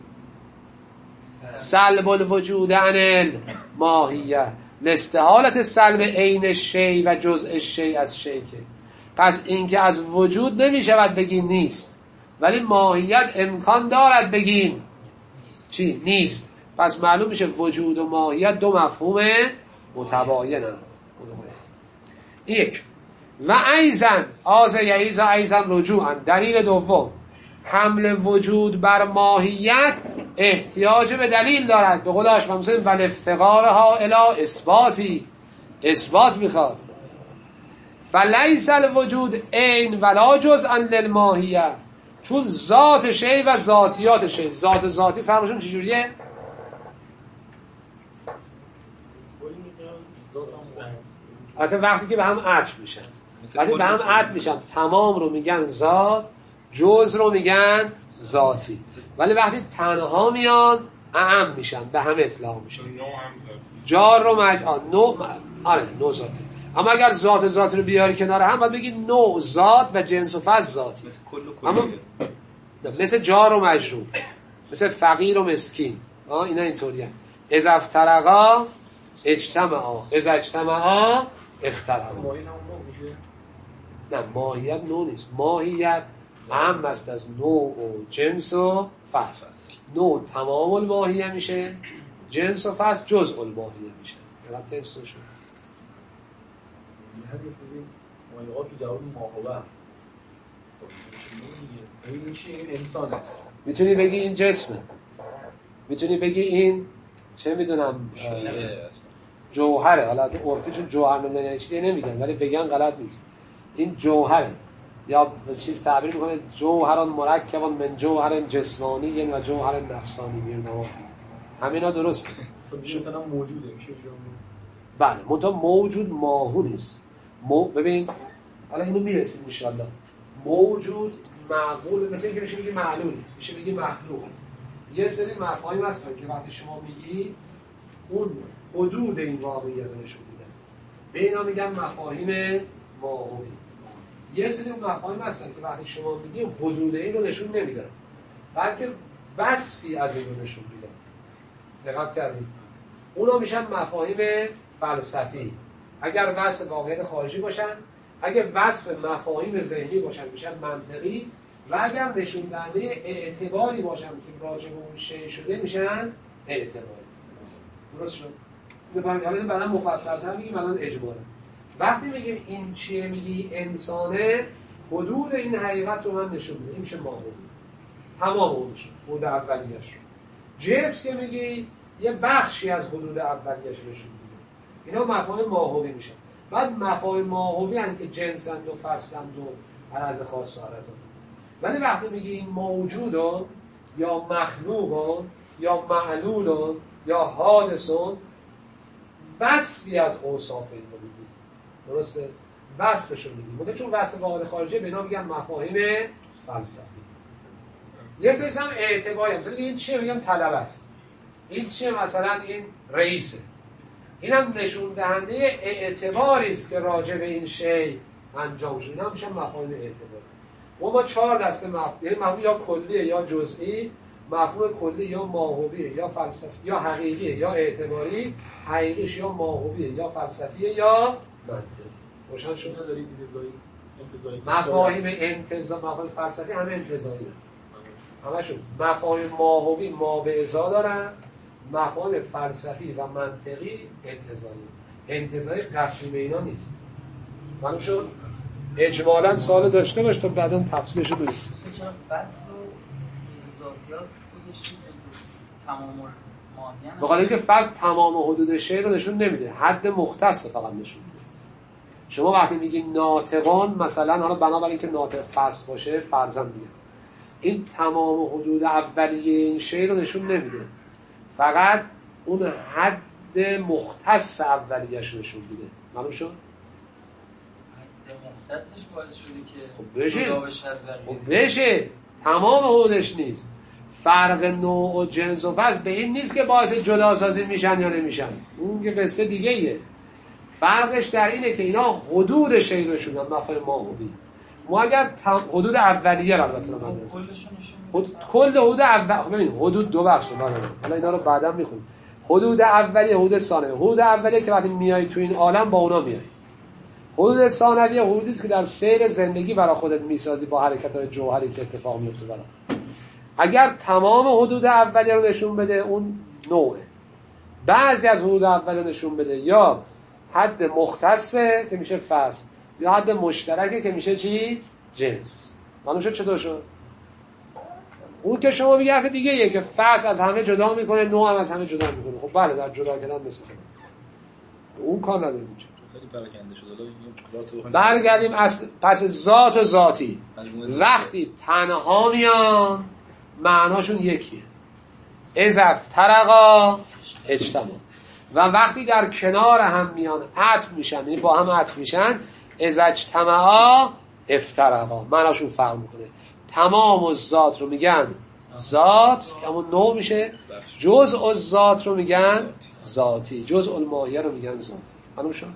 سلب الوجود عن الماهیت، لاستحالت سلب عین الشیء و جزء الشیء از شیء. پس این که از وجود نمیشود بگیم نیست، ولی ماهیت امکان دارد بگیم چی؟ نیست. پس معلوم میشه وجود و ماهیت دو مفهوم متباینند. یک و ایزن رجوعا، دلیل دوم، حمل وجود بر ماهیت احتیاج به دلیل دارد. به قول اشممسه و افتقارها الی اثبات میخواد. فلیس الوجود عین ولا جزءا للماهیه، چون ذات شی و ذاتیات شی، ذاتی فرقشون چجوریه؟ البته وقتی که به هم عطف میشن، وقتی به هم عطف میشن تمام رو میگن ذات، جز رو میگن ذاتی. ولی وقتی تنها میان اعم میشن، به هم اطلاق میشن. جار رو نوع ذاتی. اما اگر ذات رو بیاری کنار هم باید بگی نوع ذات و جنس و فصل ذاتی. اما مثل جار و مجرور، مثل فقیر و مسکین، اینا اینطوریه. اذا افترقا اجتمعا، اذا اجتمعا افترقا. نه ماهیت نوع نیست، ماهیت اهم است از نوع و جنس و فصل. نوع تمام الماهیه میشه، جنس و فصل جزء الماهیه میشه. درست است شد. حدیث میگیم ماهیات تو جواب ماهوه. این چی؟ این انسانه. میتونی بگی این جسمه، میتونی بگی این چه میدونم جوهره. حالا عرفی چون جوهر نمیدونن چیزی نمیگن، ولی بگن غلط نیست. این جوهره، یا چیز تعبیر میکنه جوهران مرکبان من جوهر جسمانی و جوهر نفسانی میرنوا. همینا درسته. مثلا موجوده میشه بله، منتها موجود ماهو نیست. ببین حالا اینو میرسیم ان شاء الله. موجود معقول، مثل اینکه میشه بگی معلول، میشه بگی مخلوق. یه سری مفاهیم هستن که وقتی شما میگی اون حدود این واقعیت رو نشون میدن، به اینا میگن مفاهیم ماهوی. یه سری مفاهیم هستن که وقتی شما میگی حدود این رو نشون نمیدن، بلکه وصفی از این رو نشون میدن. دقت کردید؟ اونا میشن مفاهیم فلسفی. اگر وصف واقعیت خارجی باشن، اگر وصف مفاهیم ذهنی باشن میشن منطقی، و اگر نشون دهنده اعتباری باشن که راجع به اون شیء شده میشن اعتباری. درست شد؟ حالا بعدا مفصل‌تر میگیم، الان اجمالا. وقتی میگیم این چیه، میگی انسانه، حدود این حقیقت رو من نشون میده، این میشه ماهوی. تمام اونش حدود اولیه‌اش. جنس که میگی یه بخشی از حدود اولیه‌اش نشون میده. اینا مفاهیم ماهوی میشن. بعد مفاهیم ماهوی هستند که جنسند و فصلند و عرض خاص و عرض عام. ولی وقتی میگی این موجودن یا مخلوقن یا معلولن یا حادثن، وصفی از اوصاف این رو میگی. درسته؟ وصفشو میگی. مگه چون وصف واقع خارجی به اینا میگن مفاهیم فلسفی. یه سری هم اعتباری، مثلا این چیه میگن طلب است، این چیه مثلا این رئیسه. اینم نشون دهنده اعتباری است که راجع به این شی انجام شده. اینا میشن مفاهیم اعتباری. ما 4 دسته مفهوم، یعنی مفهوم یا کلیه یا جزئی، مفهوم کلی یا ماهویه یا فلسفی یا حقیقیه یا اعتباری، حقیقیش یا ماهویه یا فلسفیه یا منطقی. روشن شد؟ دارید انتزاعی مفاهیم انتزاعی، مفاهیم فلسفی همه انتزاعی همشون. مفاهیم ماهوی ما به ازا دارن، مفاهیم فلسفی و منطقی انتزاعی. انتزاعی قسیم اینا نیست. معلوم شد؟ اجمالاً سوال داشته باش تا بعداً تفصیلش رو برسیم. چرا فصل رو جز ذاتیات گذاشتیم جز تمام ماهیان؟ بخاطر اینکه فصل تمام حدود شی رو نشون نمیده، حد مختص فقط نشون میده. شما وقتی میگی ناطقان مثلا، حالا بنابراین اینکه ناطق فصل باشه فرضاً میگم این تمام حدود اولیه این شی رو نشون نمیده، فقط اون حد مختص اولیه‌اش رو نشون میده. معلوم شد؟ مختصش باعث شده که خب بشه. جدا بشه از بقیه. خب بشه، تمام حدودش نیست. فرق نوع و جنس و فصل به این نیست که باعث جداسازی میشن یا نمیشن، اون که قصه دیگه ایه. فرقش در اینه که اینا حدود شی رو شدن. مفاهیم ماهوی ما اگر حدود اولیه رو البته رو کل حدود اول، ببین حدود دو بخشه. حالا اینا رو بعدا میخونیم. حدود اولیه، حدود ثانویه. حدود اولیه که وقتی میای تو این عالم با اونا میای. حدود ثانویه حدودی است که در سیر زندگی برای خودت میسازی با حرکت‌های جوهری که اتفاق میفته برات. اگر تمام حدود اولیه رو نشون بده اون نوعه، بعضی از حدود اولیه نشون بده یا حد مختصه که میشه فصل، یا حد مشترکه که میشه چی؟ جنس. معلوم شد چطور شد؟ اون که شما میگه حرف دیگه یه که فصل از همه جدا میکنه، نوع هم از همه جدا میکنه. خب بله، در جدا کردن مثل اون کار نداریم. خیلی پراکنده شده. برگردیم پس ذات و ذاتی وقتی تنها میان معناشون یکیه. اذا ترقا اجتماع. و وقتی در کنار هم میان عطف میشن، یعنی با هم عطف میشن، اذا اجتماعا افترقا، معناشون فرق میکنه. تمام الذات رو میگن ذات که همون نوع میشه، جزء الذات رو میگن ذاتی، جزء الماهیه رو میگن ذاتی. معلوم شد؟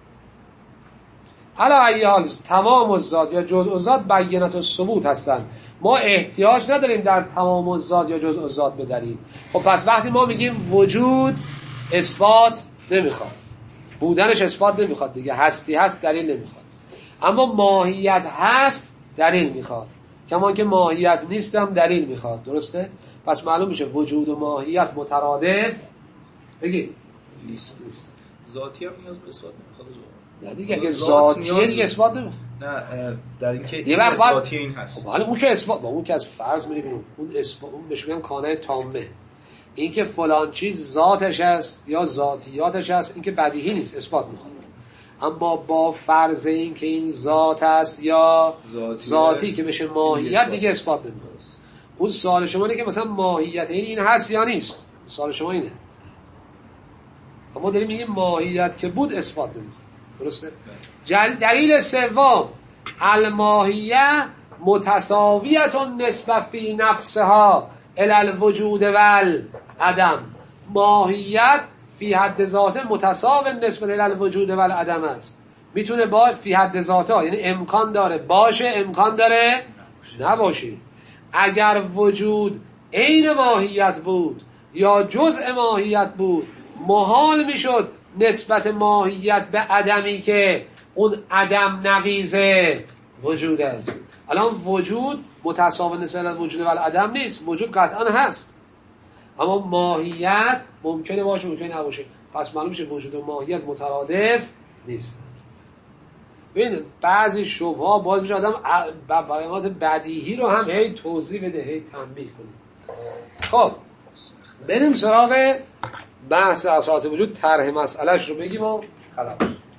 علا ای حال تمام الذات یا جزء الذات بینت الثبوت هستن. ما احتیاج نداریم در تمام الذات یا جزء الذات بدریم. خب پس وقتی ما میگیم وجود اثبات نمیخواد، بودنش اثبات نمیخواد دیگه، هستی هست دلیل نمیخواد. اما ماهیت هست دلیل میخواد، کما که ماهیت نیستم دلیل میخواد. درسته؟ پس معلوم میشه وجود و ماهیت مترادف بگید نیست. ذاتی هم نیاز به اثبات نمیخواد. نه دیگه، اگه ذاتیه دیگه اثبات نمیخواد. نه در اینکه یه وقت ذاتی این هست. خب حالا اون که اثبات، با اون که از فرض میری بیرون، اون اثبات، اون بهش میگن کانه تامه. این که فلان چیز ذاتش است یا ذاتیاتش است، این که بدیهی نیست، اثبات میخواد. اما با فرض این که این ذات است یا ذاتی که بشه ماهیت دیگه اثبات نمیخواد. اون سوال شما اینه که مثلا ماهیت این هست یا نیست. سوال شما اینه. اما داریم میگیم ماهیت که بود اثبات نمیخواد. درسته؟ دلیل سوم الماهیه متساویت نسبت فی نفسها الی الوجود والعدم. ماهیت فی حد ذاته متساوی نسبت الی الوجود والعدم است. میتونه با فی حد ذاته، یعنی امکان داره باشه، امکان داره نباشه. اگر وجود عین ماهیت بود یا جزء ماهیت بود، محال میشد نسبت ماهیت به عدمی که اون عدم نقیض وجود است. الان وجود متساوی نسبت وجود و عدم نیست، وجود قطعا هست، اما ماهیت ممکنه باشه ممکنه نباشه. پس معلوم میشه وجود و ماهیت مترادف نیست. ببین بعضی شبهه ها باید میشه آدم بیانات بدیهی رو هم هی توضیح بده، هی تنبیه کنه. خب بریم سراغ بحث اساس وجود، طرح مسئلهش رو بگیم و خلاص.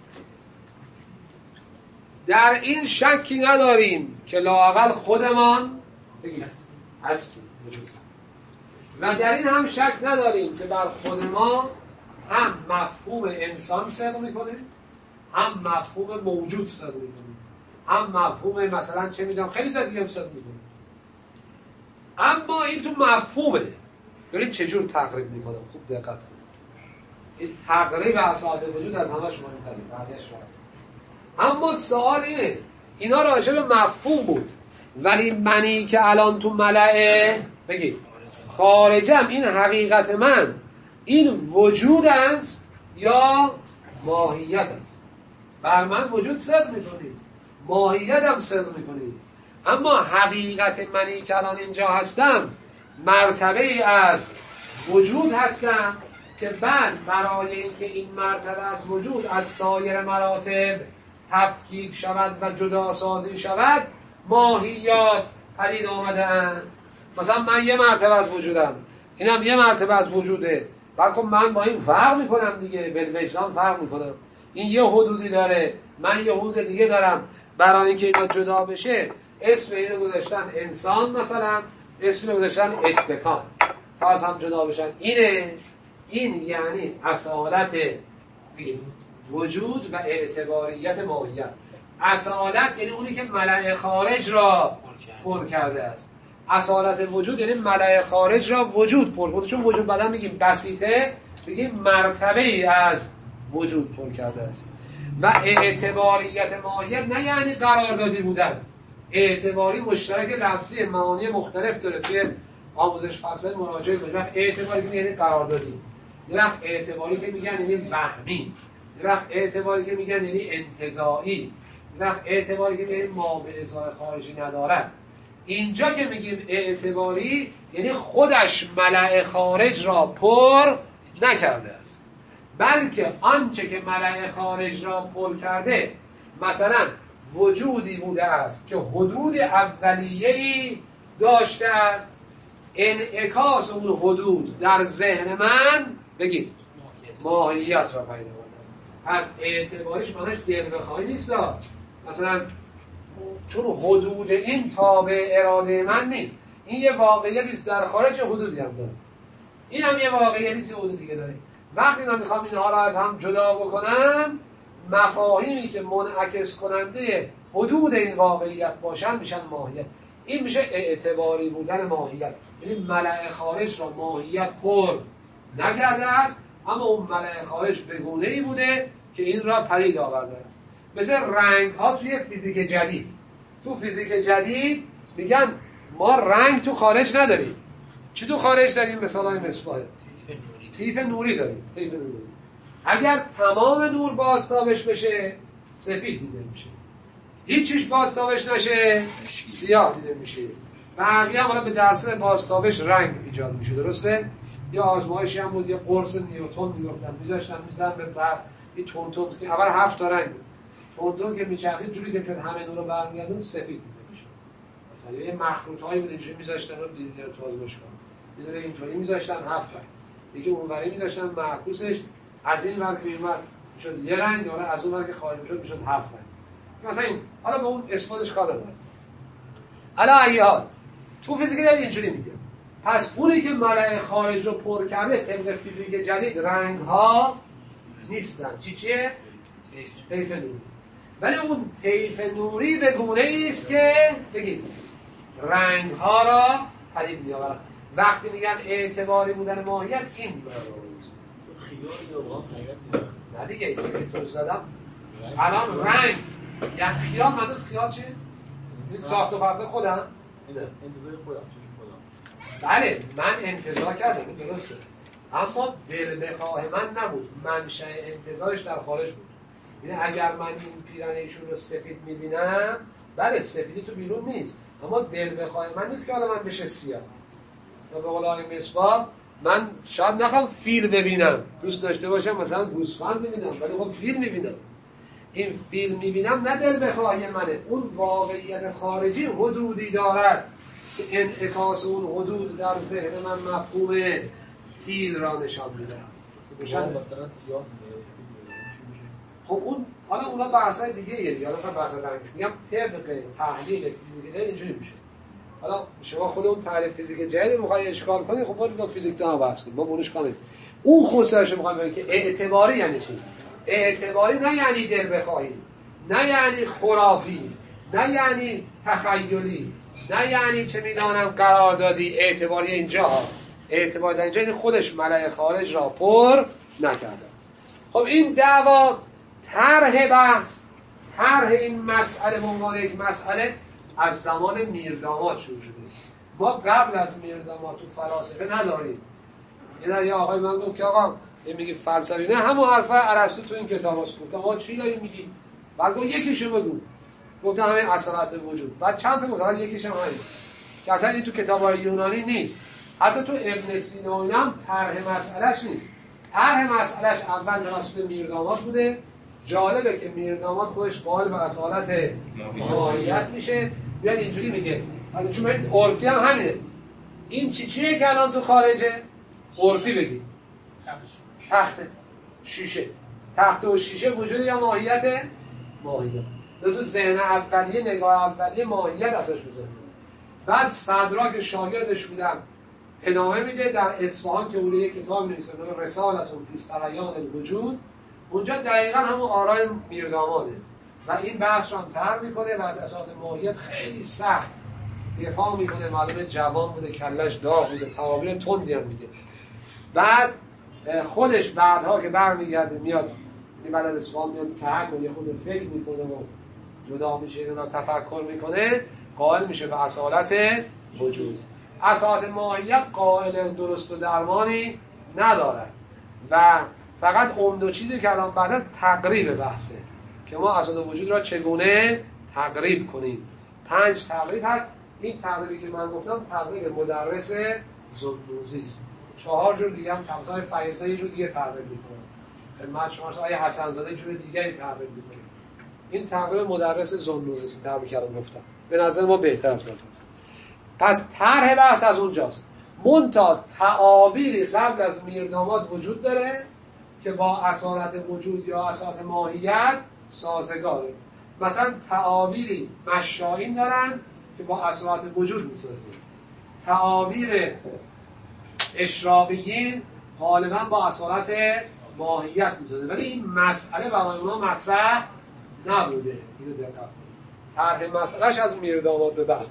در این شکی نداریم که لااقل خودمان هستیم و در این هم شک نداریم که بر خود ما هم مفهوم انسان صدق میکنه، هم مفهوم موجود صدق میکنه، هم مفهوم مثلا چه میدونم خیلی زیاد دیگه صدق میکنه. اما این تو مفهومه. ببین چجور تقریب میکنم، خوب دقت کنید. این تقریب اساس وجود از همش مهمتره، بعدش اما سوال اینه، اینا راجع به مفهوم بود، ولی منی که الان تو ملعه بگید خارجم، این حقیقت من این وجود است یا ماهیت است؟ بر من وجود صدق میکنید، ماهیت هم صدق میکنید، اما حقیقت منی که الان اینجا هستم مرتبه ای از وجود هستم که بعد برای اینکه این مرتبه از وجود از سایر مراتب تفکیک شود و جدا سازی شود ماهیات پدید آمده اند. مثلا من یه مرتبه از وجودم، اینم یه مرتبه از وجوده، بعد خب من با این فرق میکنم دیگه، بالوجدان فرق میکنم، این یه حدودی داره، من یه حدود دیگه دارم. برای اینکه اینا جدا بشه اسم اینو گذاشتن انسان، مثلا اسم اینو گذاشتن استکان، تا از هم جدا بشن. این یعنی اصالت وجود و اعتباریت ماهیت. اصالت یعنی اونی که ملأ خارج را پر کرده است. اصالت وجود یعنی ملأ خارج را وجود پر کرده. چون وجود بعدا میگیم بسیطه، میگیم مرتبه ای از وجود پر کرده است. و اعتباریت ماهیت نه یعنی قراردادی بودن. اعتباری مشترک لفظی معانی مختلف داره، توی آموزش فصل مراجعه کنید. اعتباری که یعنی قراردادی، یه وقت اعتباری که میگن یعنی وهمی، یه وقت اعتباری که میگن یعنی انتزاعی، یه وقت اعتباری که میگن ما به ازای خارجی ندارد. اینجا که میگیم اعتباری یعنی خودش ملأ خارج را پر نکرده است، بلکه آنچه که ملأ خارج را پر کرده مثلا وجودی بوده است که حدود اولیه‌ای داشته است، انعکاس اون حدود در ذهن من بگید ماهیت را پیدا کرده است. پس اعتباریش معنیش دل بخواهی نیست، مثلا چون حدود این تابع اراده من نیست، این یه واقعیتی است در خارج، حدودی هم داره، این هم یه واقعیتی است حدود دیگه داره. وقتی من میخوام اینها را از هم جدا بکنم، مفاهیمی که منعکس کننده حدود این واقعیت باشن میشن ماهیت. این میشه اعتباری بودن ماهیت، یعنی ملأ خارج را ماهیت پر نکرده است، اما اون ملأ خارج به گونه‌ای بوده که این را پدید آورده است. مثل رنگ ها توی فیزیک جدید. تو فیزیک جدید میگن ما رنگ تو خارج نداریم. چی تو خارج داریم؟ مثلا مصباح طیف نوری داریم. اگر تمام نور بازتابش بشه سفید دیده میشه، هیچیش بازتابش نشه سیاه دیده میشه. بقیه هم حالا به درصد بازتابش رنگ ایجاد میشه. درسته؟ یا آزمایشی هم بود، یه قرص نیوتن میگفتن میذاشتن به برق این تون که اول 7 تا رنگ تون که میچرخید جوری که شد همه نور رو برمیگردون سفید دیده میشه. مثلا یه مخروطهایی بود اینجوری میذاشتن رو دیده رو توازنش کنن، میذاره اینطوری میذاشتن 7 رنگ دیگه، اونوری میذاشتن معکوسش از این ور که این ور میشد یه رنگ، حالا از اون ور که خارج میشد میشد 7 رنگ. مثلا این حالا به اون اثباتش کار نداره. حالا ایال تو فیزیک جدید اینجوری میگه. پس اونی که ملأ خارج رو پر کرده طبق فیزیک جدید رنگ ها نیستن. چیه؟ طیف نوری. ولی اون طیف نوری به گونه است که بگید رنگ ها را پدید می‌آورد. وقتی میگن اعتباری بودن ماهیت این خیال یا واقعا حقیقت نه دیگه اینطور زدم الان رنگ یک خیال مدرس خیال چیه؟ این ساخت و فرد خودم؟ انتظار خودم چشم خودم. بله من انتظار کردم این درسته، اما دل بخواه من نبود، منشأ انتظارش در خارج بود. یعنی اگر من این پیرن ایشون رو سفید میبینم، بله سفیدی تو بیرون نیست، اما دل بخواه من نیست که حالا من بشه سیاه. و به قول آقای مصباح من شاید نخوام فیل ببینم، دوست داشته باشم مثلا گوسفند ببینم، ولی خب فیل میبینم. این فیل میبینم نه دل بخواهی منه، اون واقعیت خارجی حدودی دارد که انعکاس اون حدود در ذهن من مفهوم فیل را نشان میده. مثلا سیاه خب اون حالا اونا بحثای دیگه یه حالا بحث رنگ میگم طبق تحلیل فیزیک اینجوری میشه. حالا شما خود اون تعریف فیزیک جدید میخوای اشکال کنی، خب برید با فیزیک تا بحث کنید، ما بونش کنیم. اون خصوصش میخوام بگم که اعتباری یعنی چی؟ اعتباری نه یعنی دل بخواهی، نه یعنی خرافی، نه یعنی تخیلی، نه یعنی چه میدانم قراردادی. اعتباری اینجا اعتباری در اینجا یعنی خودش ملأ خارج را پر نکرده است. خب این دعوا طرح بحث، طرح این مسئله به عنوان یک مسئله از زمان میرداماد شروع شده. ما قبل از میرداماد تو فلاسفه نداریم. یه آقای من گفت که آقا میگی فلسفی نه، همون حرفه ارسطو تو این کتاب هست. گفتم آقا چی داری میگی؟ بعد گفت یکیشو بگو. گفتم همین اصالت وجود. بعد چند تا گفتم یکیش هم همین که اصلا این تو کتاب‌های یونانی نیست، حتی تو ابن سینا و اینا هم طرح مسئلهش نیست. طرح مسئلهش اول توسط میرداماد بوده. جالبه که میرداماد خودش قائل به اصالت ماهیت میشه، میاد اینجوری میگه. حالا چون این عرفی هم همینه. این چیه که الان تو خارجه؟ عرفی بگید تخت شیشه، تخت و شیشه وجود یا ماهیت؟ ماهیت. تو ذهن اولیه، نگاه اولیه ماهیت ازش بزنید. بعد صدرا که شاگردش بودم ادامه میده در اصفهان که اون یک کتاب می‌نویسه به رسالتون فی سریان الوجود، اونجا دقیقا همون آرای میرداماده و این بحث رو هم طرح میکنه و از اساس ماهیت خیلی سخت دفاع میکنه. معلومه جوان بوده، کلش داغ بوده، تعابیر تندی هم میگه. بعد خودش بعدها که برمیگرده میاد این بلد اصفهان میاد که کنه، خود فکر میکنه و جدا میشه اینا تفکر میکنه، قائل میشه به اصالت وجود. اصالت ماهیت قائل درست و درمانی نداره و فقط عمده چیزی که الان بعد از تقریب بحثه که ما اصالت وجود را چگونه تقریب کنیم. 5 تقریب هست. این تقریبی که من گفتم تقریب مدرس زنوزی است. 4 جور دیگه هم تمثال فیضه یه جور دیگه تقریب میکنه. خدمت شما آیه حسن زاده یه جور دیگه تقریب میکنه. این تقریب مدرس زنوزی است. تقریبی که الان گفتم به نظر ما بهتر از من هست. پس طرح بحث از اونجاست. منتها تعابیری قبل از میرداماد وجود داره که با اصالت وجود یا اصالت ماهیت سازگاره. مثلا تعابیری مشایین دارن که با اصالت وجود میسازن. تعابیر اشراقیین غالبا با اصالت ماهیت میسازن، ولی این مسئله برای اونا مطرح نبوده. اینو دقت کنید. طرح مسئلهش از میرداماد به بعد.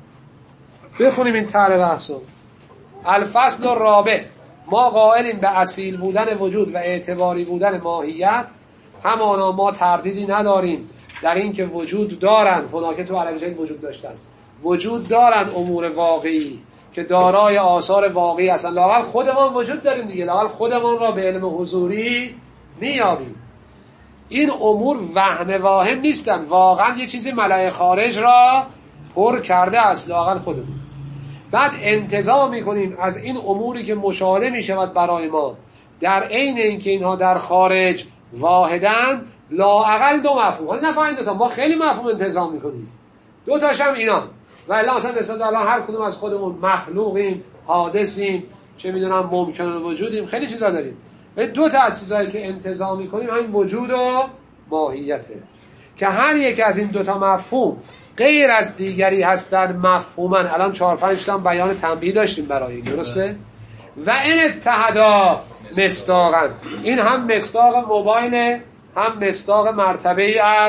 بخونیم این طرح بحثو. الفصل الرابع، ما قائلیم به اصیل بودن وجود و اعتباری بودن ماهیت، همانا ما تردیدی نداریم در این که وجود دارند، هناکه تو عربی وجود داشتن، وجود دارند امور واقعی که دارای آثار واقعی هستند. لااقل خودمان وجود داریم دیگه، لااقل خودمان را به علم حضوری میابیم. این امور وهم واهم نیستند، واقعا یه چیزی ملأ خارج را پر کرده است، لااقل خودمون. بعد انتزاع میکنیم از این اموری که مشاهده میشود برای ما در عین اینکه اینها در خارج واحدن، لااقل 2 مفهوم. حالا نفهمید دوتا، ما خیلی مفهوم انتزاع میکنیم، 2 تاش هم اینا. و الا مثلا نسبت الان هر کدوم از خودمون مخلوقیم، حادثیم، چه میدونم ممکن الوجودیم، خیلی چیزا داریم. ولی 2 تا از چیزایی که انتزاع میکنیم همین وجود و ماهیته که هر یک از این 2 تا مفهوم غیر از دیگری هستن مفهومن. الان 4-5 تا بیان تنبیه داشتیم برای این، درسته؟ و این اتحادا مصداقن، این هم مصداق موبایل هم مصداق مرتبه از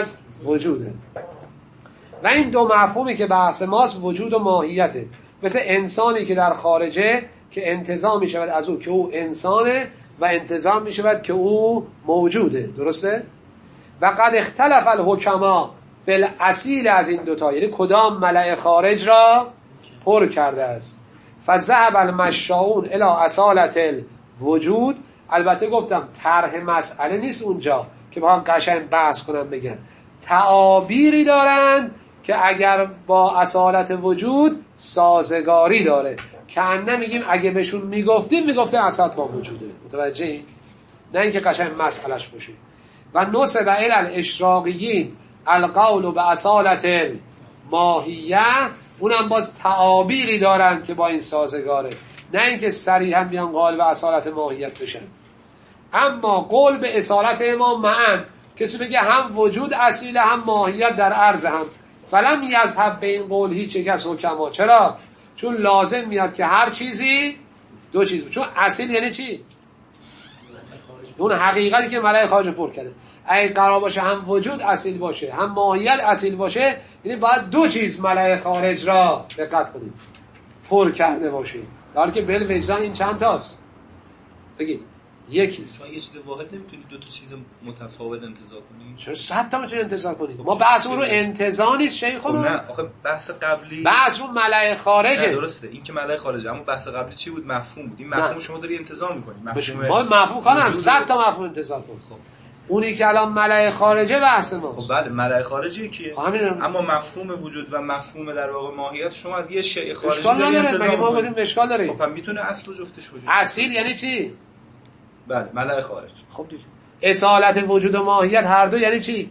وجوده. و این دو مفهومی که بحث ماست وجود و ماهیته. مثل انسانی که در خارجه که انتزاع می شود از او که او انسانه و انتزاع می شود که او موجوده. درسته؟ و قد اختلف الحکما فی الاصیل از این دوتا، یعنی کدام ملأ خارج را پر کرده است. فذهب المشاؤون الی اصالت الوجود. البته گفتم طرح مسئله نیست اونجا که با هم قشنگ بحث کنن بگن، تعابیری دارند که اگر با اصالت وجود سازگاری داره، که انه میگیم اگه بهشون میگفتیم میگفته اصالت با وجوده. متوجه؟ نه اینکه قشنگ مسئلهش باشه. و نسب الی الاشراقیین القول به اصالت الماهیه، اونم باز تعابیری دارن که با این سازگاره، نه اینکه صریحا بیان قائل به اصالت ماهیت بشن. اما قول به اصالت امام معن، کسی بگه هم وجود اصیل هم ماهیت در عرض هم، فلم یذهب به این قول هیچ کس حکما. چرا؟ چون لازم میاد که هر چیزی دو چیز، چون اصیل یعنی چی؟ اون حقیقتی که ملأ خارج پر کرده. اگه قرار باشه هم وجود اصیل باشه هم ماهیت اصیل باشه، یعنی باید دو چیز ملأ خارج را دقت کنید پر کرده باشه. در حالی که بل وجدان این چند تاست؟ بگید یکیست. ما یه چیز واحد نمیتونید دو تا چیز متفاوت انتزاع کنید. چرا 100 تا میتونید انتزاع کنید؟ ما بحث اون رو انتزاع نیست شیخونا. نه آخه بحث قبلی بحث اون ملأ خارجه. نه درسته، این که ملأ خارجه، اما بحث قبلی چی بود؟ مفهوم بود. این مفهوم شما داری انتزاع می‌کنید. مفهوم ما مفهوم کنم 100 تا مفهوم انتزاع کن. خب اونی که الان ملأ خارجه بحث ما. خب بله ملأ خارجی کیه؟ همین. اما مفهوم وجود و مفهوم در واقع ماهیت شما از یه شیء خارجی اشکال داری نداره. انتزاع مگه ما می‌کنید. گفتیم اشکال داره؟ خب میتونه اصل و جفتش باشه. اصیل یعنی چی؟ بله ملأ خارج. خب دیگه اصالت وجود و ماهیت هر دو یعنی چی؟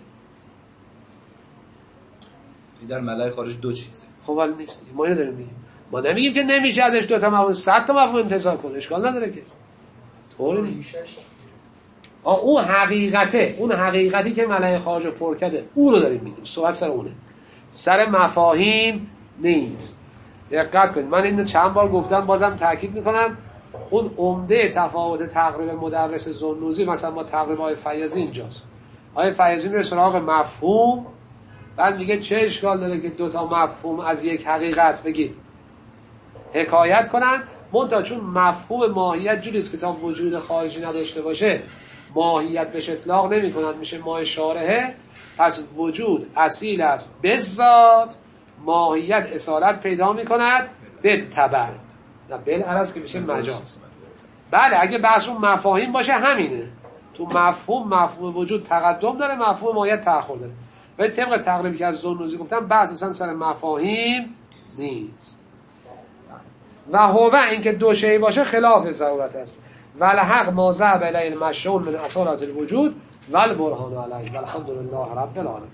در ملأ خارج دو چیزه. خب ولی نیست. ما اینو داریم میگیم. ما نمیگیم که نمیشه ازش دو تا مفهوم 100 تا مفهوم انتزاع کنه. اشکال نداره که. طوری نیست. اون حقیقته، اون حقیقتی که ملأ خارج پر کرده، اون رو داریم میگیم. صحبت سر اونه. سر مفاهیم نیست. دقت کنید. من اینو چند بار گفتم، بازم تاکید میکنم. اون عمده تفاوت تقریب مدرس ذوالنوزی مثلا با تقریب آقای فیاضی اینجاست. آقای فیاضی میره سراغ مفهوم، بعد میگه چه اشکال داره که دو تا مفهوم از یک حقیقت بگید حکایت کنن، منتها چون مفهوم ماهیت جوریست که تا وجود خارجی نداشته باشه ماهیت بهش اطلاق نمی کنن، میشه ماه شارحه. پس وجود اصیل است به ذات، ماهیت اصالت پیدا میکند به تبع، نه بالعرض که میشه مجاز. بله اگه بحث اون مفاهیم باشه همینه. تو مفهوم وجود تقدم داره، مفهوم ماهیت تأخر داره. و طبق تقریبی که از ذوالنوزی گفتم بحث اصلا سر مفاهیم نیست. و هو اینکه دو شی باشه خلاف ضرورت است. ولحق ما ذهب الیه المشهور من اصالت الوجود والبرهان علیه والحمدلله رب العالمین.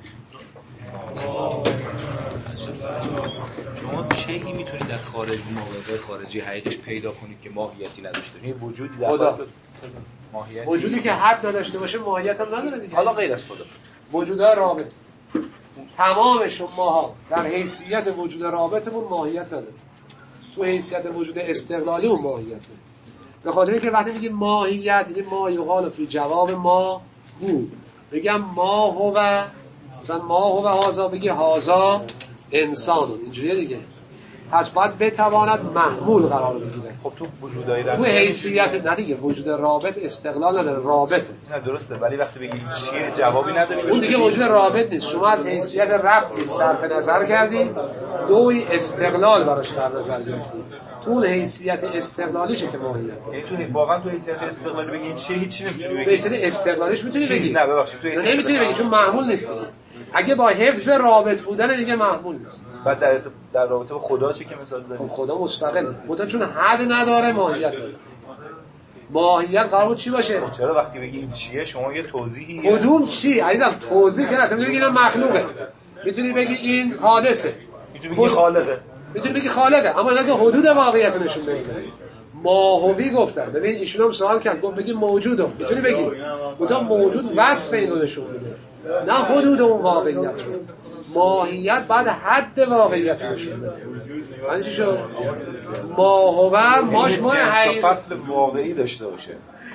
شما شیئی میتونید در خارج موقع خارجی حقیقش پیدا کنید که ماهیتی نداشته باشه، وجودی در خدا ماهیتی وجودی که حد نداشته باشه ماهیت هم نداره دیگه. حالا غیر از خدا وجودهای رابط تمام شماها در حیثیت وجود رابطمون ماهیت نداره. تو حیثیت وجود استقلالی اون ماهیت داره. به خاطر اینکه وقتی میگیم ماهیت یعنی ما یقال فی جواب ما هو، بگم ما هو، مثلا ما هو هازا، بگی هازا انسان، اینجوریه دیگه. پس باید بتواند محمول قرار بگیره. خب تو وجودای تو حیثیت نه دیگه، وجود رابط استقلال نداره، رابطه. نه درسته، ولی وقتی بگی چیه جوابی نداره اون دیگه وجود رابط نیست. شما از حیثیت ربطی صرف نظر کردی، نوعی استقلال براش در نظر گرفتی. تو اون حیثیت استقلالیشه که ماهیت. یعنی واقعا تو حیثیت استقلالی بگی این چیه، هیچی نمیتونی بگی. تو حیثیت استقلالیش میتونی بگی. نه ببخشید تو حیثیت نمیتونی بگی چون محمول نیست. اگه با حفظ رابط بودن دیگه محمول نیست. بعد در رابطه با خدا چی که مثال دارید؟ خدا مستقل بوده چون حد نداره، ماهیت داره. ماهیت قرار بود چی باشه؟ چرا وقتی بگی این چیه شما یه توضیحی کدوم چی عزیزم؟ توضیح که نمیتونی بگی این مخلوقه، میتونی بگی این حادثه، میتونی بگی خالقه، میتونی بگی خالقه، اما اینا که حدود واقعیت رو نشون نمیده. ماهوی گفتن. ببین ایشون هم سوال کرد، گفت بگی موجوده، میتونی بگی گفتم موجود وصف اینو نشون میده، نه حدود اون واقعیت رو. ماهیت بعد حد واقعیت رو نشون میده. معنی چی شد؟ ماهوه ماش ما حقیقت فصل واقعی داشته باشه.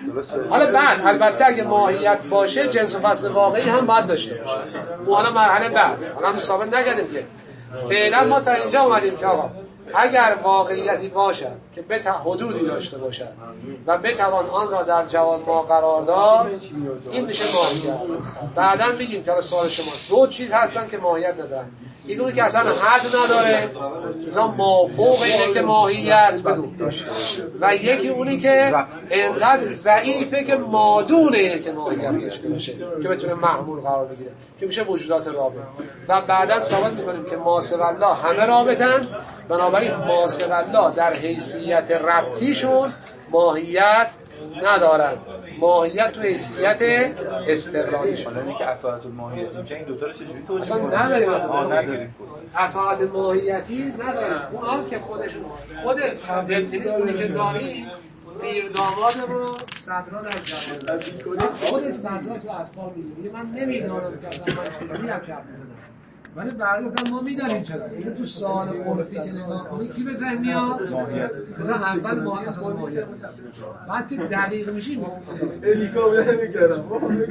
حالا بعد البته اگه ماهیت باشه جنس و فصل واقعی هم باید داشته باشه. اون حالا مرحله بعد. حالا هم ثابت نکردیم که فعلا ما تا اینجا اومدیم که آقا اگر واقعیتی باشد که حدودی داشته باشد و بتوان آن را در جواب ما قرار داد، این میشه ماهیت. بعداً میگیم که سوال شما دو چیز هستن که ماهیت ندارن، یکی اونی که اصلا حد نداره مثلا مافوق اینه که ماهیت بدون و یکی اونی که انقدر ضعیفه که مادون اینه که ماهیت داشته باشه که بتونه محمول قرار بگیره که میشه وجودات رابط. و بعداً ثابت میکنیم که ما سوی الله همه رابطن، بنابراین ما سوی الله در حیثیت ربطیشون ماهیت ندارن، ماهیت تو حیثیت استقلالیشون. حالا اینکه اصالت الماهیتی میشه این دوتا رو چجوری توضیح اصلا نداریم اصالت ماهیتی نداریم. اونها که خود اونی که داریم پیرداماد ما صدرا در جواب خود صدرا تو اسباب میگه من نمیدانم که اصلا من چجوری هم چرخ میزنم، ولی برای گفتم ما میدانیم چرا. چون تو سوال عرفی که نگاه کنی کی به ذهن میاد؟ مثلا اول ماهیت بعد که دقیق میشیم الیکا میگم